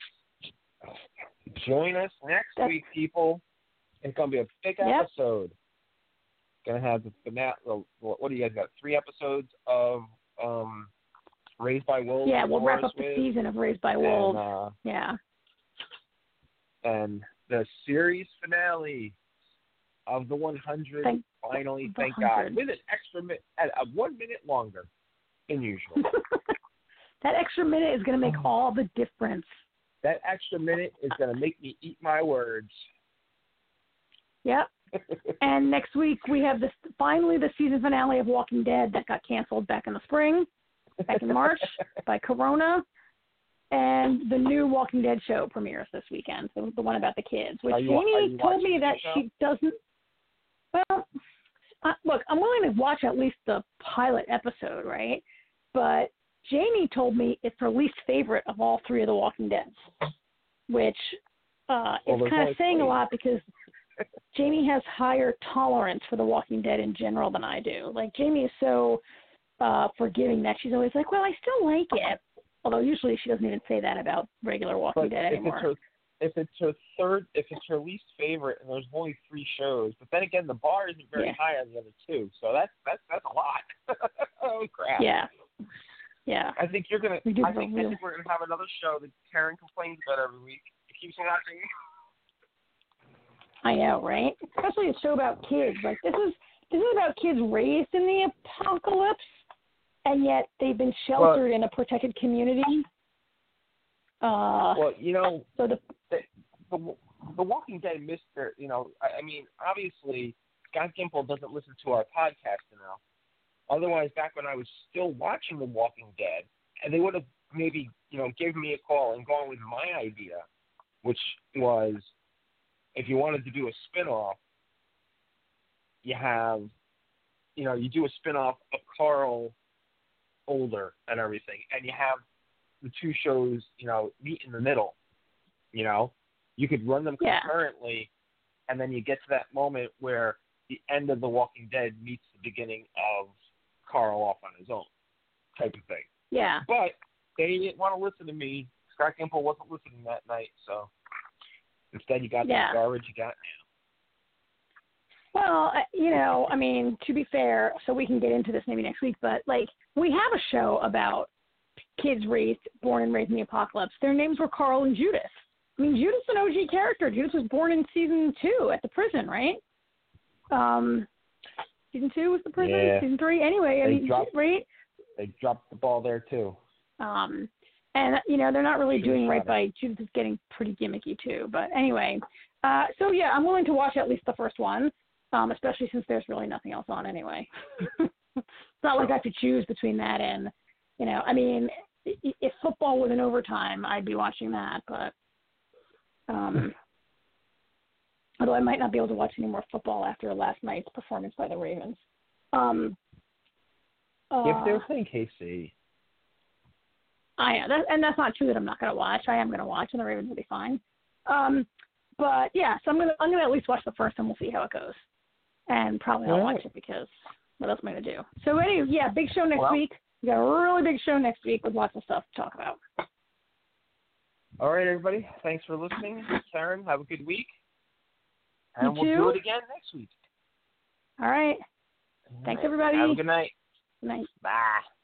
Join us next That's... week, people. It's gonna be a big yep. episode. Gonna have the finale. What do you guys got? Three episodes of um, Raised by Wolves. Yeah, we'll wrap up the with, season of Raised by Wolves. And, uh, yeah. And the series finale of the one hundred. Thank, finally, the thank one hundred. God, with an extra minute, uh, one minute longer than usual. That extra minute is gonna make all the difference. That extra minute is gonna make me eat my words. Yep. And next week we have this finally the season finale of Walking Dead that got canceled back in the spring. back in March by Corona. And the new Walking Dead show premieres this weekend, the, the one about the kids, which Jamie told me that she doesn't. Well, uh, look, I'm willing to watch at least the pilot episode, right? But Jamie told me it's her least favorite of all three of the Walking Deads, which uh, well, is kind of saying three. a lot because Jamie has higher tolerance for the Walking Dead in general than I do. Like, Jamie is so uh, forgiving that she's always like, well, I still like it. Although usually she doesn't even say that about regular Walking but Dead if anymore. It's her, if it's her third, if it's her least favorite, and there's only three shows, but then again, the bar isn't very yeah. high on the other two, so that's that's that's a lot. Oh crap! Yeah, yeah. I think you're gonna. We do I think, real... I think we're gonna have another show that Karen complains about every week. It keeps watching. I know, right? Especially a show about kids. Like this is this is about kids raised in the apocalypse. And yet they've been sheltered well, in a protected community. Uh, well, you know, so the, the the the Walking Dead missed their, you know, I, I mean, obviously, Scott Gimple doesn't listen to our podcast enough. Otherwise, back when I was still watching The Walking Dead, and they would have maybe, you know, given me a call and gone with my idea, which was, if you wanted to do a spinoff, you have, you know, you do a spinoff of Carl older and everything, and you have the two shows, you know, meet in the middle. You know, you could run them yeah. concurrently, and then you get to that moment where the end of The Walking Dead meets the beginning of Carl off on his own, type of thing. Yeah. But they didn't want to listen to me. Scott Gimple wasn't listening that night, so instead you got yeah. the garbage you got now. Well, you know, I mean, to be fair, so we can get into this maybe next week, but, like, we have a show about kids raised, born and raised in the apocalypse. Their names were Carl and Judith. I mean, Judith's an O G character. Judith was born in season two at the prison, right? Um, season two was the prison? Yeah. Season three? Anyway, I they mean, dropped, right? They dropped the ball there, too. Um, and, you know, they're not really Should doing right by Judith is getting pretty gimmicky, too. But anyway, uh, so, yeah, I'm willing to watch at least the first one. Um, especially since there's really nothing else on anyway. It's not like I have to choose between that and, you know, I mean, if football was in overtime, I'd be watching that. But, um, although I might not be able to watch any more football after last night's performance by the Ravens. Um, uh, if they were playing K C. I know, that, and that's not true that I'm not going to watch. I am going to watch, and the Ravens will be fine. Um, but, yeah, so I'm going to I'm gonna at least watch the first, and we'll see how it goes. And probably not All watch right. it because what else am I going to do? So anyway, yeah, big show next well, week. We got a really big show next week with lots of stuff to talk about. All right, everybody. Thanks for listening. Karen, have a good week. And You we'll too. do it again next week. All right. Thanks, everybody. Have a good night. Good night. Bye.